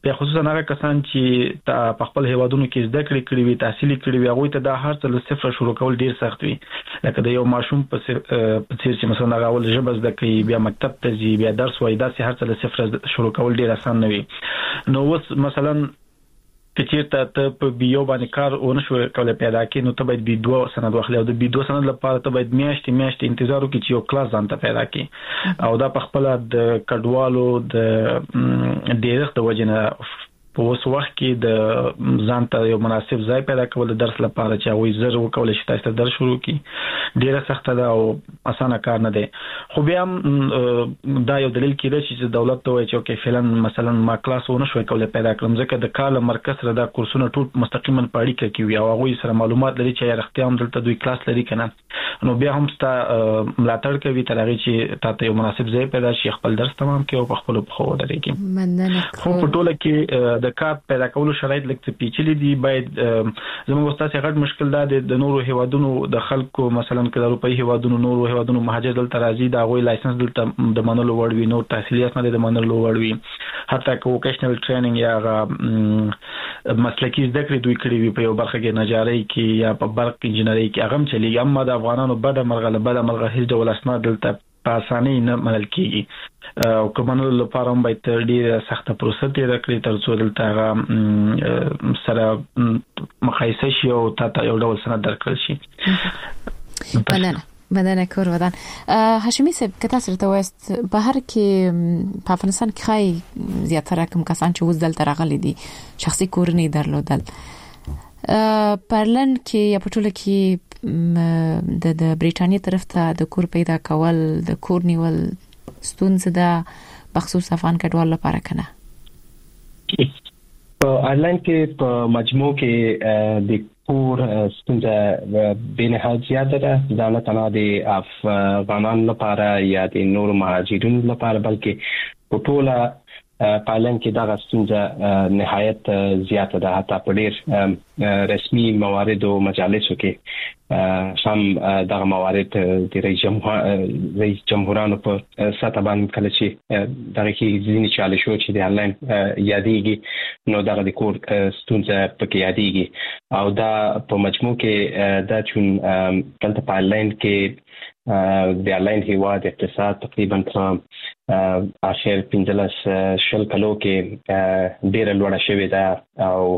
Speaker 3: په خصوصا هغه کسان چې په خپل هیوادونو کې زده کړې کړې وي تحصیل کړې وي هغه ته دا هر څه له صفر شروع کول ډیر سخت وي لکه د یو ماشوم په څیر چې مثلا هغه ول ژبه زده کوي بیا مکتب ته ځي بیا درس وایي دا هر څه له صفر شروع کول ډیر آسان نه وي نو اوس مثلا کچېرته ته په بیو باندې کار ونشو کولای پیدا کې نو ته باید بي دوه سند واخلې او د بي دوه سند لپاره ته باید میاشتې میاشتې انتظار وکړې چې یو کلاس ځان ته پیدا کې او دا په خپل د کډوالو د ډیرښت د وجنه په اوس وخت کې د ځان ته یو مناسب ځای پیدا کول د درس لپاره چې هغه زر وکول شي تاسو درس شروع کی ډیره سخته ده او اسانه کار نه دی خو بیا دا یو دلیل کېږي چې دولت ته وایي چې اوکې فعلا مثلا ما کلاس ونه شوي کولای پیدا کړم ځکه د کال مرکز سره دا کورسونه ټول مستقیما په اړیکه کې وي او هغه سره معلومات لري چې اړتیا هم دلته دوی کلاس لري کنه نو بیا هم ستا ملاتړ کوي تر هغه چې تاسو یو مناسب ځای پیدا شي خپل درس تمام کړئ او په خپل په خو درېږي
Speaker 2: مننه
Speaker 3: خو په ټوله کې د کار پیدا کولو شرایط لکه پیچلي دي باید زموږ استاد غټ مشکل دا د نورو هیوادونو د خلکو مثلا کله اروپאי هیوادونو نورو هیوادونو مهاجر دلته راځي دا غوي لایسنس دلته د منلو وړ وي نو تحصیلات نه د منلو وړ وي حتی که وکیشنل ټریننګ یا مسلکی زده کړې دوی کړی وي په یو برخه کې نجاري کې یا په برق انجنیری کې هغه چلیږي اما د افغانانو بده مرغله بده مرغه هیڅ ډول اسناد دلته په اسانۍ نه منل کیږي او کومنلو لپاره هم باید ډیره سخته پروسه تیر کړی تر څو دلته هغه سره مقایسه شي او تاسو یو ډول سند درکړل شي
Speaker 2: مننه مننه کور ودان هاشمي صاحب کته سره ته وست بهر کې په افغانستان کې خای زیاتره کوم کسان چې وز دلته راغلي دي شخصي کورنۍ درلودل پرلن کې یا په ټوله کې د د بریټانیا طرف ته د کور پیدا کول د کور نیول ستونزه ده بخصوص افغان کډوال لپاره کنه
Speaker 4: په آیرلند کې په مجموع کې د کور ستونزه به نه زیاته ده دا نه تنها د افغانانو لپاره یا د نورو مهاجرینو لپاره بلکې په ټوله پالن کې دا ستونزه نهایت زیاته ده حتی په ډېر رسمي موارد او مجالسو کې هم دا موارد د رئیس جمهور رئیس جمهورانو په سطح باندې کله چې دغه کې ځینې چالش شو چې د آنلاین یادېږي نو دا د کور ستونزه پکې یادېږي او دا په مجموع کې دا چې دلته په آنلاین کې د آنلاین هیواد اقتصاد تقریبا په اخر پنځلس شل کلو کې ډېر لوړه شوې ده او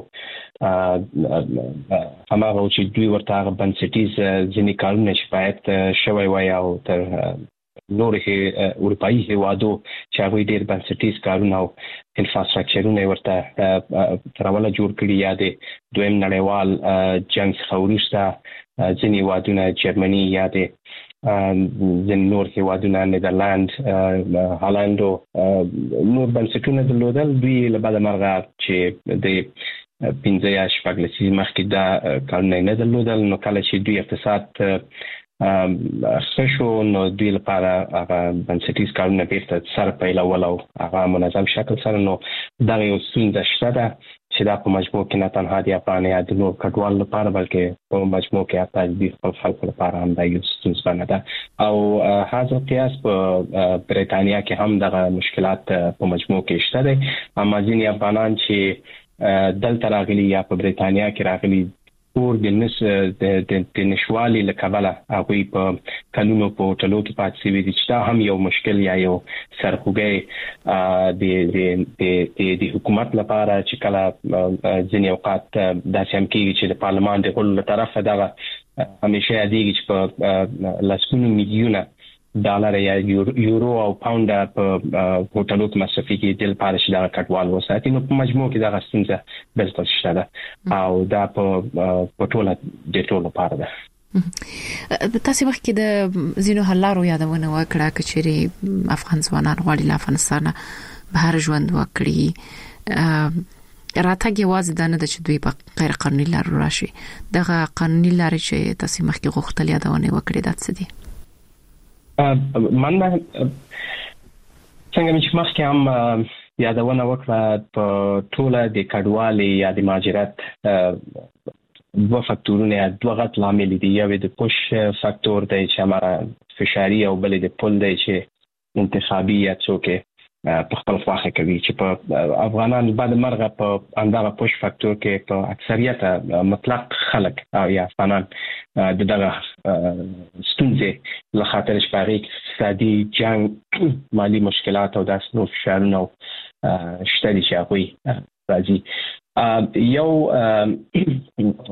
Speaker 4: هماغه چې دوی ورته بنسټیز ځینې کارونه چې باید شوی وای او تر نور هي اروپאי هیوادو چې هغه ډېر بنسټیز کارونه او انفراستراکچرونه ورته تراوله جوړ کړي یا د دویم نړیوال جنگ څخه وروسته ځینې هیوادونه جرمني یا د ځینې نور هیوادونه نیدرلند هالند او نور بنسټونه درلودل دوی له بده مرغه چې د پنځه یا شپږ لسیزې مخکې دا کارونه نه درلودل نو کله چې دوی اقتصاد ښه شو نو دوی لپاره هغه بنسټیز کارونه بیرته سر پیلول او هغه منظم شکل سره نو دا یو ستونزه شته ده چې دا په مجموع کې نه تنها د افغان یا د نور کډوال لپاره بلکې په مجموع کې حتی د خپل خلکو لپاره هم دا یو ستونزه نه ده او هغه قیاس په بریټانیا کې هم دغه مشکلات په مجموع کې شته دي اما ځینې افغانان چې دلته راغلي یا په بریټانیا کې راغلي کور د نس د نشوالي لکبله هغه په قانونو په ټلو کې پات سی وی دي چې دا هم یو مشکل یا یو سرخوږی د د د حکومت لپاره چې کله ځینې اوقات داسې هم کېږي چې د پارلمان د غړو له طرفه دا همیشه یادېږي چې په لسګونو میلیونه ډالر یا یورو او پاوند په هوټلو کې مصرفي کې د لپاره چې دا کډوال وساتي نو په مجموع کې دا ستونزه بالکل شته ده او دا په ټوله د ټولو لپاره ده
Speaker 2: تاسو وخت کې د زینو حلارو یادونه وکړه چې افغان ځوانان غواړي له افغانستان بهر ژوند وکړي راتګ یوازې د نه د چې دوی په غیر قانوني لارو راشي دغه قانوني لارې چې تاسو مخکې غوښتل یادونه وکړي دا څه دي
Speaker 4: من څنګه چې مخکې هم یادونه وکړه په ټوله د کډوالۍ یا د مهاجرت دوه فاکتورونه یا دوه غټ لامل دي یو د پوش فاکتور دی چې امره فشاری او بل د پول دی چې انتخابي یا څوک په خپل خواخه کوي چې په افغانان بعد مرغه په اندازه پوش فاکتور کې په اکثریت مطلق خلک او یا افغانان د دغه ستونزې له خاطر شپاري اقتصادي جنگ مالی مشکلات او داس نو فشارونه شته دي چې هغه راځي یو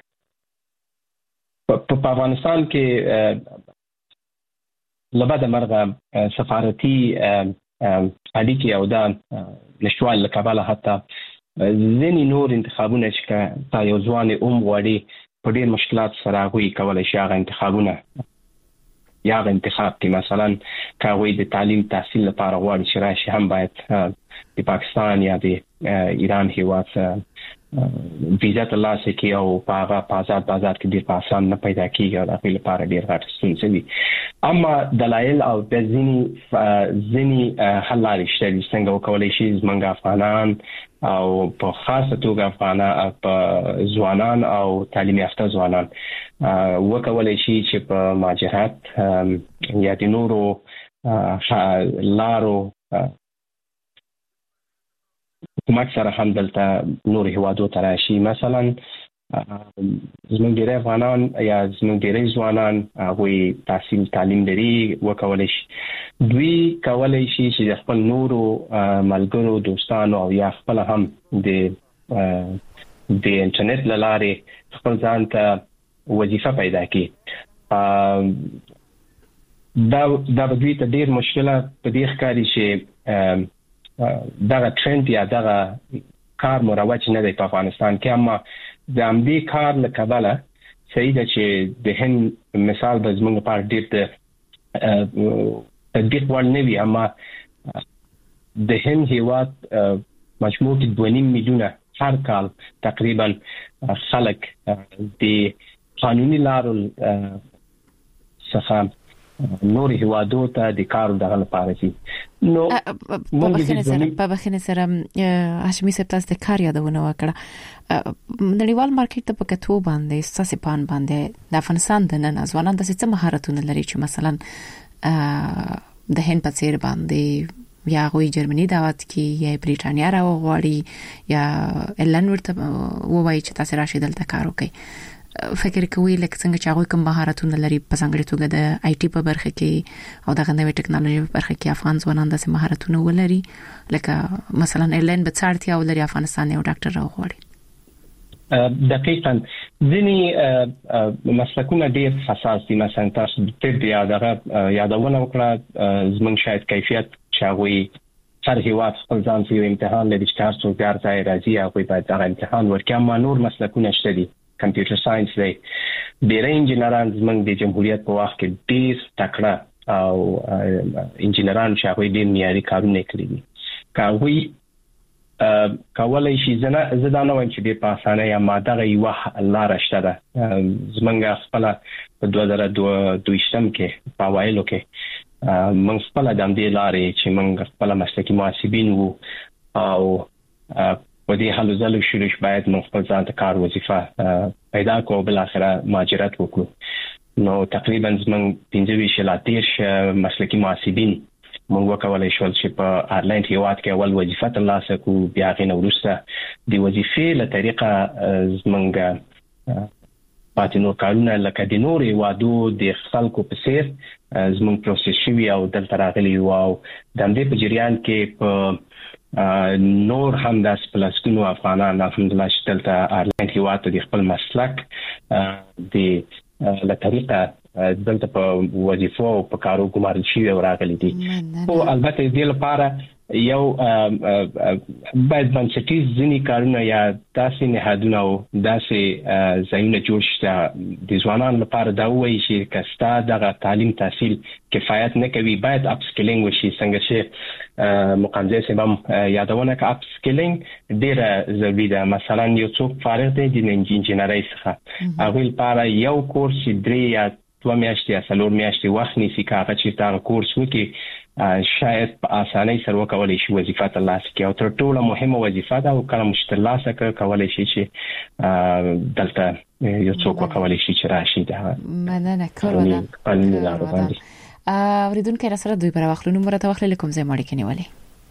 Speaker 4: په افغانستان کې لبعد مرغه سفارتي اړیکې او دا نشوال لکباله حتی ځینې نور انتخابونه چې تا یو ځوان اوم غواړي په ډېر مشکلات سره هغوی کولی شي هغه انتخابونه یا هغه انتخاب کې مثلا که هغوی د تعلیم تحصیل لپاره غواړي چې راشي هم باید د پاکستان یا د ایران هیواد ویزا ترلاسه کړي او په هغه په آزاد بازار کې ډېر په اسان نه پیدا کېږي او د هغوی لپاره ډېر غټ ستونزې وي. اما دلایل او د ځینې ځینې حل لارې شته دي څنګه وکولی شي زموږ افغانان او په خاصه توګه افغانان په ځوانان او تعلیم یافته ځوانان وکولی شي چې په مهاجرت یا د نورو لارو حکومت سره هم دلته نور هیوادو ته راشي. مثلا زموږ ډېری افغانان یا زموږ ډېری ځوانان هغوی تحصیل تعلیم لري وکولی شي دوی کولی شي چې د خپل نورو ملګرو دوستانو او یا خپل هم د د انټرنیټ له لارې خپل ځان ته وظیفه پیدا کړي. دا دا به دوی ته ډېر مشکله په دې ښکاري چې دغه ټرند یا دغه کار مروج نه دی په افغانستان کې، اما د همدې کار له کبله صحیح ده چې د هند مثال به زموږ لپاره ډېر د تطبیق وړ نه وي، اما د هند هیواد مجموع کې دوه نیم میلیونه هر کال تقریبا خلک د قانوني لارو څخه نور هیوادو ته د کار دغه لپاره شي. نو
Speaker 2: په بخښنه سره په بخښنه سره هاشمي صاحب تاسو د کار یادونه وکړه. نړیوال مارکیټ ته په کتو باندې ستاسو پان باندې د افغانستان د نن ځوانان د څه مهارتونه لري چې مثلا د هند په څیر باندې یا غوي جرمني دعوت کی یا بریټانیا راوغواړي یا اعلان ورته وایي چې تاسو راشي دلته کار وکړئ. فکر کوي لکه څنګه چې هغه کوم مهارتونه لري په څنګه توګه د آی ټي په برخه کې او د غنوي ټکنالوژي په برخه کې افغان ځوانان د مهارتونه ولري لکه مثلا ایرلاین به څارتیا ولري افغانستان یو ډاکټر راوغواړي.
Speaker 4: دقیقاً ځینې مسلکونه ډېر حساس دي، مثلا تاسو د طب یا دغه یادونه وکړه زموږ شاید کیفیت چې هغوی هر هیواد خپل ځان ته یو امتحان لري چې هر څوک هر ځای راځي هغوی باید دغه امتحان ورکړي، اما نور مسلکونه شته دي. کمپیوټر ساينس دی، ډېری انجینران زموږ د جمهوریت په وخت کې ډېر تکړه او انجینران چې هغوی ډېر معیاري کارونه کړي دي. که هغوی کولی شي زه دا نه وایم چې ډېر په اسانۍ اما دغه یوه لاره شته ده. زموږ خپله په دوه زره دوه ویشتم کې په اوایلو کې موږ خپله د همدې لارې چې موږ خپله مسلکي محاسبین وو او په دې حالو ځلو شروع باید موږ خپل ځان ته کار وظیفه پیدا کړو بل اخره مهاجرت وکړو. نو تقریبا زموږ پنځه ویشت لا دېرش مسلکي محاسبین موږ وکولی شول چې په آیرلند هیواد کې اول وظیفه ترلاسه کړو، بیا هغې نه وروسته د وظیفې له طریقه زموږ پاتې نور کارونه لکه د نورو هیوادو د خلکو په څیر زموږ پروسس شوي او دلته راغلي وو او د همدې په جریان کې په نور هم داس پلاسکونو افغانان الحمدلله چې دلته آیرلند هیواد ته د خپل مسلک د له طریقه دلته په وظیفو او په کارو ګمارل شوي او راغلي دي. خو البته د دې لپاره یو باید بنسټیز ځینې کارونه یا داسې نهادونه او داسې ځایونه جوړ شي د ځوانانو لپاره دا ووایي چې که ستا دغه تعلیم تحصیل کفایت نه کوي باید اپ سکلینګ وشي. څنګه چې مقامځای صاحب هم یادونه که اپ سکلینګ ډېره ضروري ده. مثلا یو څوک فارغ دی د انجینرۍ څخه هغوی لپاره یو کورس درې یا دوه میاشتې یا څلور میاشتې وخت نیسي، که هغه چېرته هغه کورس وکړي شاید په اسانۍ سره وکولی شي وظیفه ترلاسه کړي او تر ټولو مهمه وظیفه ده او کله مو چې ترلاسه کړه کولی شي چې دلته یو څوک وکولی شي چې راشي د
Speaker 2: مننه کار ودا اوریدونکو را سره دوی پر واخلو نمبر ته واخلې کوم ځای مړ کې نیولې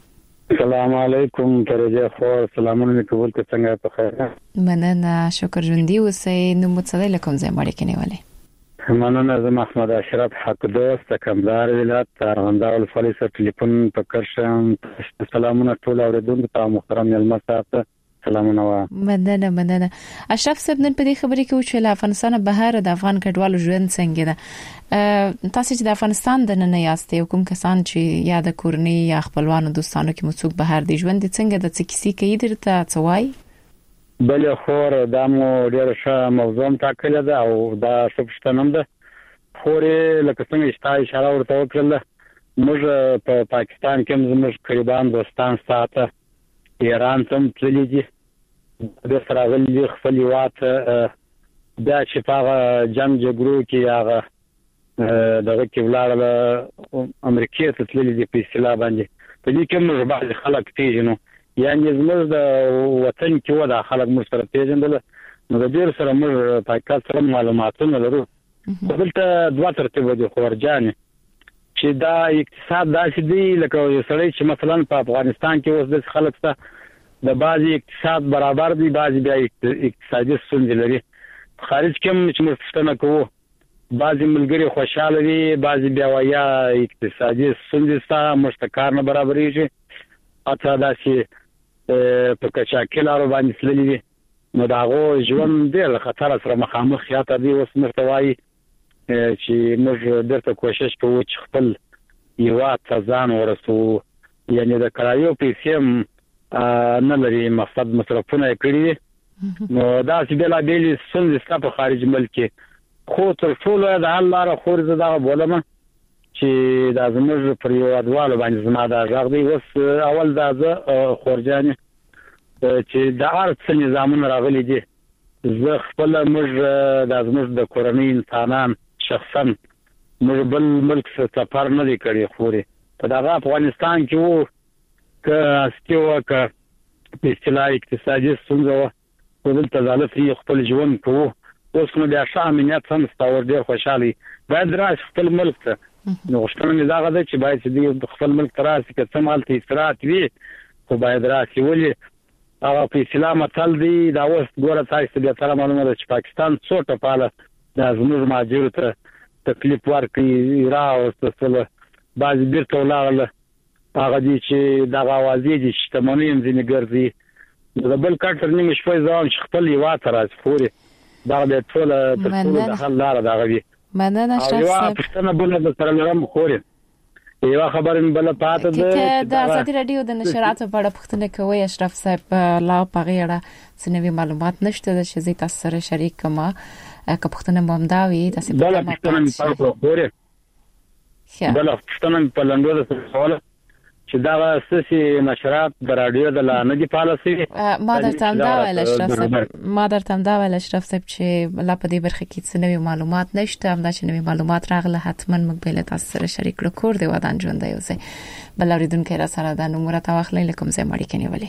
Speaker 1: السلام علیکم درجه خور سلامونه قبول ته څنګه په خیر
Speaker 2: مننه شکر ژوندۍ اوسئ نو متصل لکم زه مړ کې نیولې
Speaker 1: مننه زه محمد اشرف حق دوست کمدار ولایت ارغنداو ولسوالۍ سره ټلیفون په کرشم سلامونه ټول اوریدونکو ته محترم ملما صاحب سلامونه وا
Speaker 2: مننه مننه اشرف صاحب نن په دې خبرې کې و چې افغانستان بهر د افغان کډوالو ژوند څنګه ده تاسو چې د افغانستان د نه یاستئ کوم کسان چې یا د کورنۍ یا خپلوانو دوستانو کې مسوک بهر دی ژوند څنګه د څه کیسې کوي درته څه وایي
Speaker 1: بل خور دا مو ډیر ښه موضوع ټاکل ده او دا شپشتنم ده خورې لکه څنګه چې اشاره ورته وکړل موږ په پاکستان کې زموږ قریبان دوستان ساته ایران ته تللي دي د سره غلي خپل وات دا چې په جنگ جګړو کې هغه دغه کې ولاره امریکا ته تللي دي په اصطلاح باندې په دې کې موږ بعض خلک پیژنو یعنی زموږ د وطن کې ودا خلک موږ سره پیژندل نو د ډیر سره موږ پاکستان سره معلوماتونه لرو دلته دوه ترتیب دي خورجان چې دا اقتصاد داسې دی لکه یو سړی چې مثلا په افغانستان کې اوس د خلک سره د بعضي اقتصاد برابر دی بعضي بیا اقتصادي ستونزې لري خارج کې چې موږ څنګه کوو بعضي ملګری خوشاله دي بعضي بیا وايي اقتصادي ستونزې سره مشتکار نه برابرېږي اته داسې په کچاکل اړه باندې تللی دي نو دا غو ژوند ډېر خطر سره مخامخ یا ته دی اوس مرتوي چې موږ درته کوشش کوو چې خپل یو ځان ورسو یعنی د کرایو پیسې نه لري مقصد مصرفونه کړی نو دا چې بلا بیل څنګه په خارج ملک خو تر ټولو د الله خور زدا بولم چې دا زموږ پر یو ادوالو باندې زما دا غږ دی اوس اول دا زه خورجان چې د ارت نظامونه راغلي دي زه خپل موږ د زموږ د کورنۍ انسانان شخصا موږ بل ملک څخه سفر نه دی کړی خوري په دغه افغانستان کې وو که استیو که په اصطلاح اقتصادي ستونزه و دلته ځاله خپل ژوند کوو اوس نو بیا ښه امنیت هم ستاور ډېر خوشحالي باید راشي خپل ملک ته نو غوښتنه مې دا غواړي چې باید چې د خپل ملک ته راشي که څه مالته استراحت وي خو باید راشي ولې هغه په اسلام متل دی دا اوس ګوره تاسو بیا سره معلومه ده چې پاکستان څو ټپاله د زموږ ماجر ته تکلیف ورکړي راوستل بعضې بیرته ولاړل هغه دي چې دغه اوازې دي چې شتمنۍ هم ځینې ګرځي د بل کټ تر نیمې شپې ځوان چې خپل هېواد ته راشي خورې دغه بیا ټوله تر ټولو د حل لاره دغه وي
Speaker 2: مننه
Speaker 1: اشرف صاحب او یو پښتنه بل د سره لرم خورې یو خبر بل پاته ده
Speaker 2: د ازادي رادیو د نشراتو په اړه پوښتنه کوي اشرف صاحب لا پغېړه سنوي معلومات نشته چې زه تاسو سره شریک کما که پښتنه ممداوي تاسو
Speaker 1: په ما پښتنه په خورې بل پښتنه په لندو د سوال چې دا اساسي نشرات د رادیو د لانه دی پالیسي
Speaker 2: ما درته دا ویل اشرف صاحب ما درته دا ویل اشرف صاحب چې لا په دې برخه کې څه نوي معلومات نشته هم دا چې نوي معلومات راغله حتما موږ به له تاسو سره شریک کړو کور دی ودان ژوند دی اوسه بل اوریدونکو را سره د نمبر تاوخلې لکم زه مړی کني ولي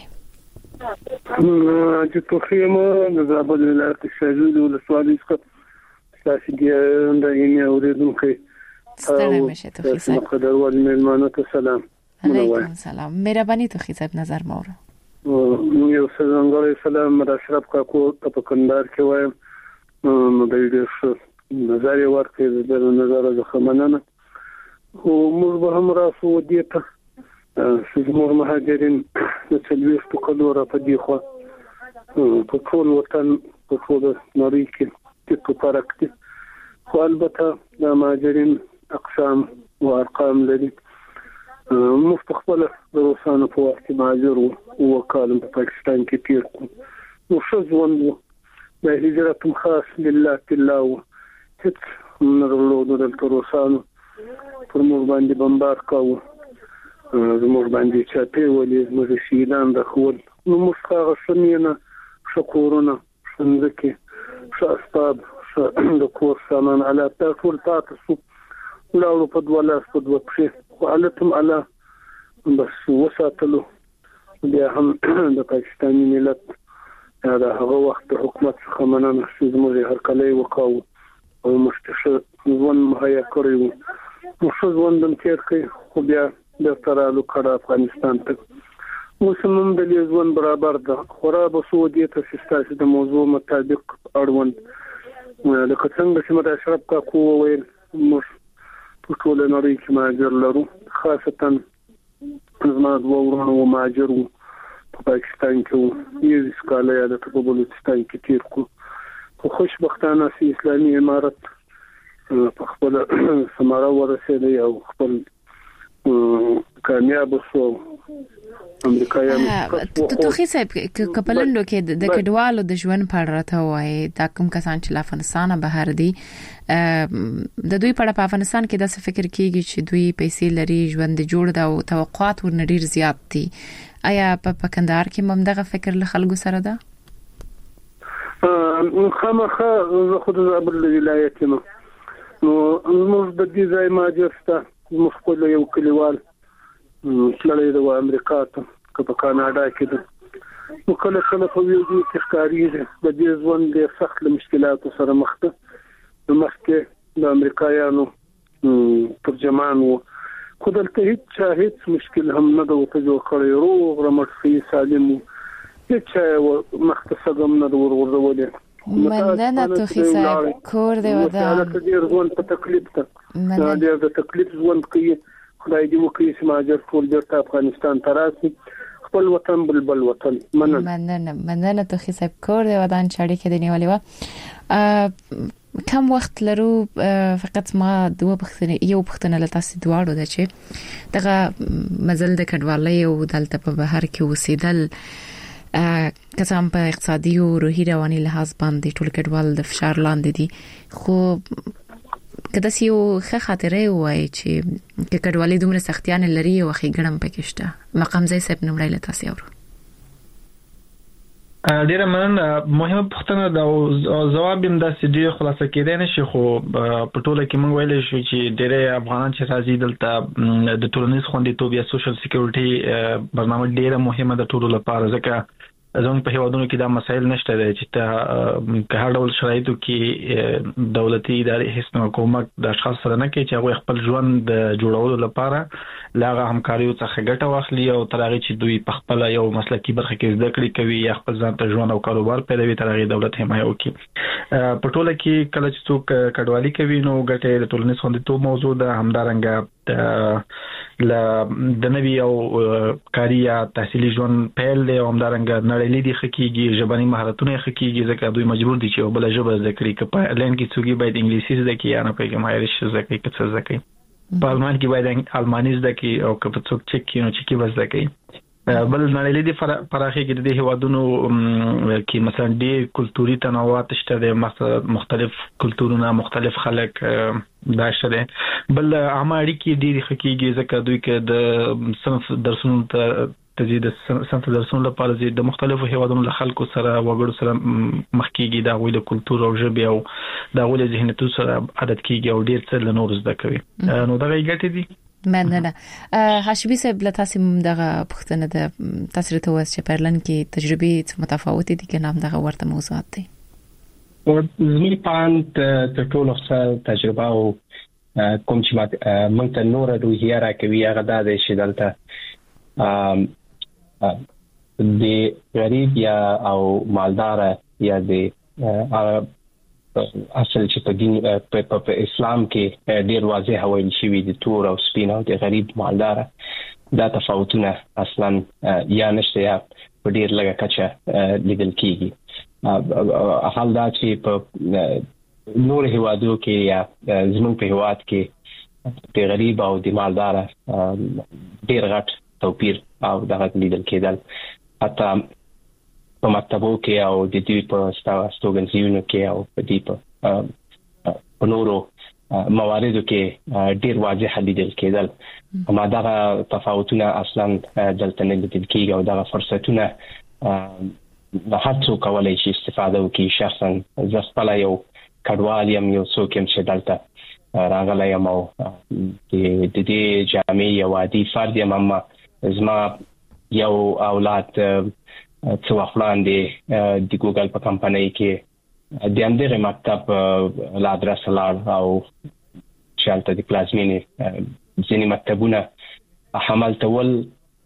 Speaker 5: چې په خیمه د زابل ولایت شاهد ولسوالۍ څخه تاسو دې د یې اوریدونکو
Speaker 2: ستړي مشه ته خیسه
Speaker 5: مقدر ول میلمانه ته سلام
Speaker 2: علیکم سلام مهرباني تو خیزب نظر مورو
Speaker 5: یو څنګه سلام د اشرف کاکو په کندهار کې وایم نو د دې نظر ورکړي د نظر د خمننه او موږ به هم راسو دې ته چې موږ مهاجرین د څلويختو کلو را په دې خو په ټول وطن په ټول نړۍ کې چې په فرق دي خو البته د مهاجرین اقسام او ارقام لري مستقبل روسانو په وخت کې مهاجر او وکالم په پاکستان کې تیر کو نو شزوند د هجرت خاص لله الله چې نورلو د روسانو پر موږ باندې بمبار کاوه زموږ باندې چاپی ولې زموږ شیدان د خول نو مشخه شنینه شکورونه څنګه کې شاسباب د کور سامان علا تاسو تاسو لاړو په دوله په دوه په حالتم علا بس وساتلو بیا هم د پاکستاني ملت دا هغه وخت حکومت څخه مننه چې زموږ هر کله وکاو او مستشار ځوان مهیا کړو نو څو ځوان د تیر کې خو بیا د ترالو کړه افغانستان ته موسمم د لیزون برابر ده خورا به سعودي ته سیستاسي د موضوع مطابق اړوند لکه څنګه چې مده اشرف کا کو ویل موږ په ټول نړۍ کې مهاجر لرو خاصتا زما د ورونو مهاجر په پاکستان کې یو سکاله یا د په بلوچستان کې تیر کو خو خوشبختانه سي اسلامي امارت په خپل سماره ورسېده او خپل کامیاب شو امریکایانو
Speaker 2: ته خو صاحب کپلندو کې د کډوالو د ژوند په اړه راته وایي دا کوم کسان چې افغانستان بهر دي د دوی په اړه په افغانستان کې د فکر کېږي چې دوی پیسې لري ژوند جوړ ده او توقعات ورنه ډیر زیات دي آیا په کندهار کې ممدغه فکر له خلکو سره ده
Speaker 5: خامخا زه خود زابل ولایت نو موږ د دې ځای ماجسته موږ خپل یو کلیوال تللی د امریکا ته په کاناډا کې ده نو کله کله په ویډیو کې ښکارېږي د دې ژوند ډېر سخت له مشکلاتو سره مخ ده نو مخکې د امریکایانو ترجمان و خو دلته هیڅ هیڅ مشکل هم نه ده ورته جوړ کړی روغ رمټ ښه سالم و هیڅ مختصدم نه ده ورغورځولی
Speaker 2: مننه توخی صاحب کور دی ودان
Speaker 5: ډېر ژوند په تکلیف ته ډېر د تکلیف ژوند کوي خدای دې وکړي چې مهاجر ټول بیرته افغانستان ته راشي خپل وطن بلبل وطن مننه
Speaker 2: مننه مننه توخی صاحب کور دی ودان چاړي کې دی نیولې و کم وخت لرو فقط ما دوه پختنه یو پختنه لته سي دواړو د چې دغه مزل د کډوالۍ او دلته په بهر کې وسیدل کسان په اقتصادي او روحي رواني لحاظ باندې ټول کډوال د فشار لاندې دي خو کله چې یو ښه خاطره وای چې کډوالۍ دومره سختيان لري او خې ګړم پکشته مقام ځای سپ نمړای لته سي اورو
Speaker 3: ډیره مننه مهمه پوښتنه دا جواب هم د سړي خلاصه کېدای نشي خو په ټوله کې موږ ویل شو چې ډیره افغانان چې راځي دلته د ټولنیز خوندیتوب یا سوشل سکیورټي برنامه ډیره مهمه د ټولو لپاره ځکه زموږ په هیوادونو کې دا مسایل نشته چې ته که هر ډول شرایطو کې دولتي ادارې هیڅ نو کومک د اشخاص سره نه کوي چې هغه خپل ژوند د جوړولو لپاره لاغه همکاریو څخه ګټه واخلي او ترغه چې دوی په خپل یو مسلکي برخه کې زده کړې کوي یا خپل ځان ته ژوند او کاروبار پیلوي ترغه دولت حمایه کوي په ټوله کې کله چې څوک کډوالي کوي نو ګټه د ټولنیز خوندیتوب موضوع ده همدارنګه د نوی او کاری یا تحصیلي ژوند پیل دی او همدارنګه نړیلي دي خکېږي ژبني مهارتونه خکېږي ځکه دوی مجبور دي چې بل ژبه زده کړي که په لین کې څوګي باید انګلیسي زده کړي یا نه پیغام آیریش زده کړي که څه زده کړي په المان کې باید الماني زده کړي او که په څوک چک کې نو چکی زده کړي بل نړیلي دي پراخي کې د هیوادونو کې مثلا ډېر کلتوري تنوعات شته د مختلف کلتورونه مختلف خلک دا شته بل عامه اړیکې ډېر خکېږي ځکه دوی کې د صنف درسونو ته تزيد صنف درسونو لپاره د مختلفو هیوادونو له خلکو سره وګړو سره مخکېږي دا غوې د کلتور او ژبه او دا غوې ذهنیت سره عادت کېږي او ډېر څه له نور زده کوي نو دا ګټې دي
Speaker 2: مننه هاشمي صاحب له تاسو دغه پښتنه د تاسو ته واس چې پرلن کې تجربې متفاوت دي کې نام دغه ورته موضوعات دي
Speaker 4: او زمي پاند د ټولو څخه تجربه او کوم چې موږ ته نور روحیه راکوي هغه د شیدلته د غریب یا او مالدار یا د اصل چې په دین په اسلام کې ډېر واضح ویل شوی د تور او سپین او د غریب مالدار دا تفاوتونه اصلا یا نشته یا په ډېر لږه کچه لیدل کیږي حال دا چې په نور هیوادو کې یا زموږ په هیواد کې د غریب او د مالدار ډېر غټ توپیر او دغه لیدل کېدل حتی په مکتبو کې او د دې په استوګنځیونو کې او په دې په نورو مواردو کې ډېر واضح لیدل کېدل ما دغه تفاوتونه اصلا دلته نه لیدل کېږي او دغه فرصتونه د هر څوک کولای شي استفاده وکړي شخصا زه خپل یو کډوال یم یو څوک یم چې دلته راغلی یم او د دې جامعې یو عادي فرد یم اما زما یو اولاد څو وخت دی د ګوګل په کمپنۍ کې د اندر مکتب لا ادرس لاړ او چالت د پلازمینې ځینې مکتبونه حمل تول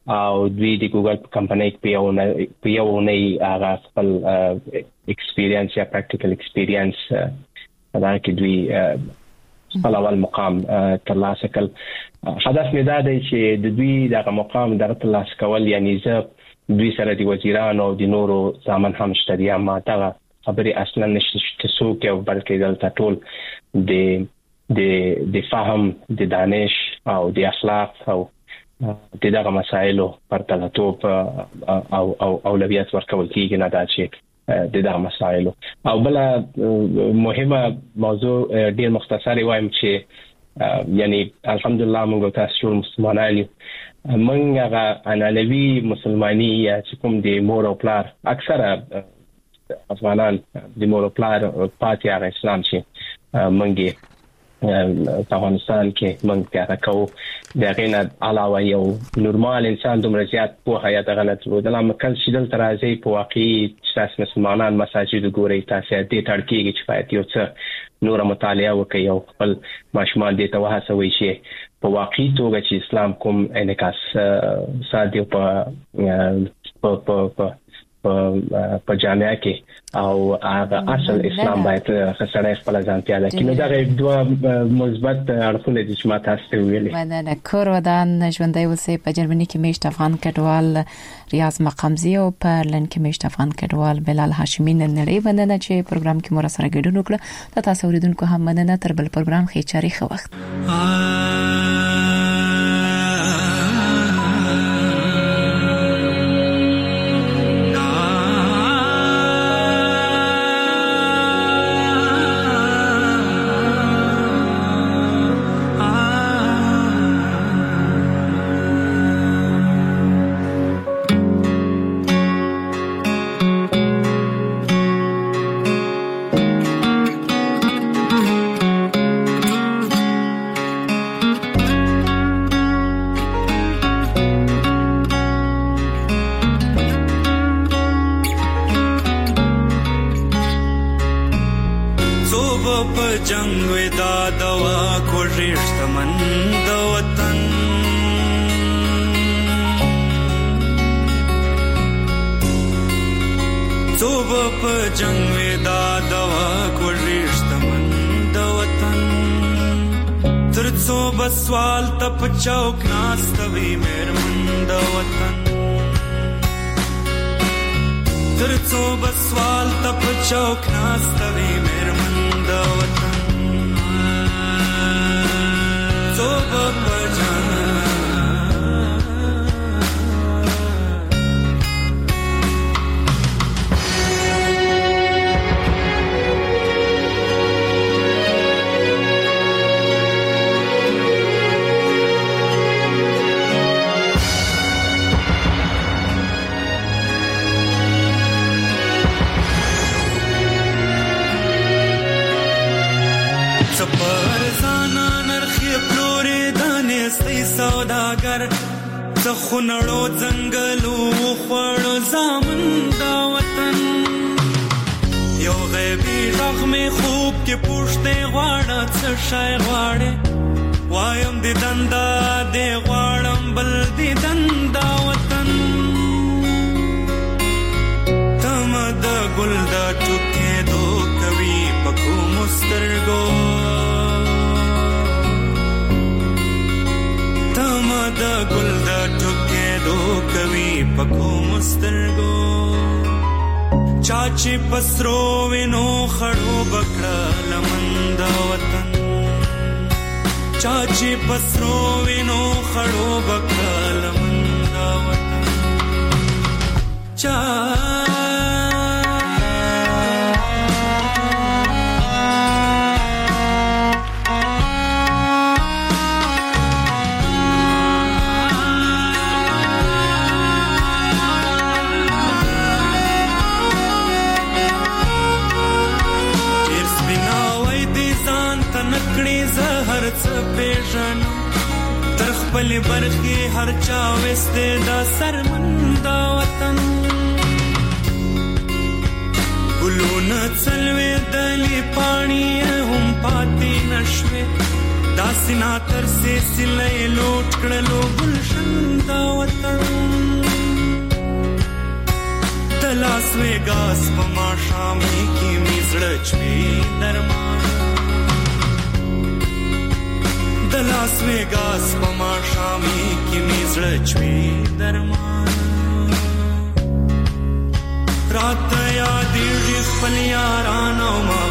Speaker 4: او دوی د ګوګل کمپنۍ په یو نه په یو نه هغه خپل ایکسپیرینس یا پریکټیکل ایکسپیرینس دا کې دوی خپل اول مقام ترلاسه کړ. هدف مې دا دی چې د دوی دغه مقام د ترلاسه کول یعنی زه دوی سره د وزیرانو او د نورو ځامن هم شته یا ما ته خبرې اصلا نشته چې څوک یو بلکې دلته ټول د د د فهم د دانش او د اخلاق او د دغه مسایلو پرتلاتوب او او اولویت ورکول کیږي نه دا چې د دغه مسایلو. او بل مهمه موضوع ډیر مختصری وایم چې یعنی الحمدلله موږ تاسو مسلمانان یو موږ هغه انانوي مسلمانی یا چې کوم د مور او پلار اکثره افغانان د مور او پلار پاتې هغه اسلام چې موږ په افغانستان کې موږ پیاده کوو د غینه علاوه یو نورمال انسان دومره زیات په حیات غلط و د لامکل چې دلته راځي په واقعي چې مسلمانان مساجد ګوري تاسو دې تړکیږي چې باید یو څه نور مطالعه وکړي او خپل ماشومان دې ته وهڅوي چې په واقعي توګه چې اسلام کوم انعکاس ساده په په په په جامعه کې او هغه اصل اسلام باید خسرای خپل ځان پیاده کړي. نو دا دوه مثبت اړخونه دي چې ما تاسو ویلي.
Speaker 2: مننه. کور ودان ژوندۍ اوسئ. په جرمني کې میشت افغان کډوال ریاض مقامزی او په لن کې میشت افغان کډوال بلال هاشمي نن نړۍ مننه چې پروګرام کې مور سره ګډون وکړه. تاسو اوریدونکو هم مننه. تر بل پروګرام خې چاري خو وخت.
Speaker 7: سوال تپ چوک ناستوي مېرمن د وطن ترڅو بسوال تپ چوک ناستوي مېرمن د وطن څوب په جان سوداګر څه خونړو ځنګلو خوړو زامن دا وطن یو غیبی غږ مې خوب کې پوښتې غواړه څه شی غواړې وایم دې دندا دې غواړم بل دې دندا وطن تم د ګل د ټوکې دو کوي پکو مسترګو د ګل د ټوکې دو کوي پکو مسترګو چاچی پسرو وینو خړو بکړه لمن د وطن چاچی پسرو وینو خړو بکړه لمن د وطن چا تر خپل برخي هر چا وسته دا سرمندا وطن ګلونه څلوي دلی پانی هم پاتې نشوي داسنا تر سے سلې لوټ کړلو گلشن دا وطن د لاس ویګاس په ما شامې کې مزړه چوي درمان د لاس ویګاس په ما شامې کې مزړه چوي درمان رات یادې خپل یارانو ما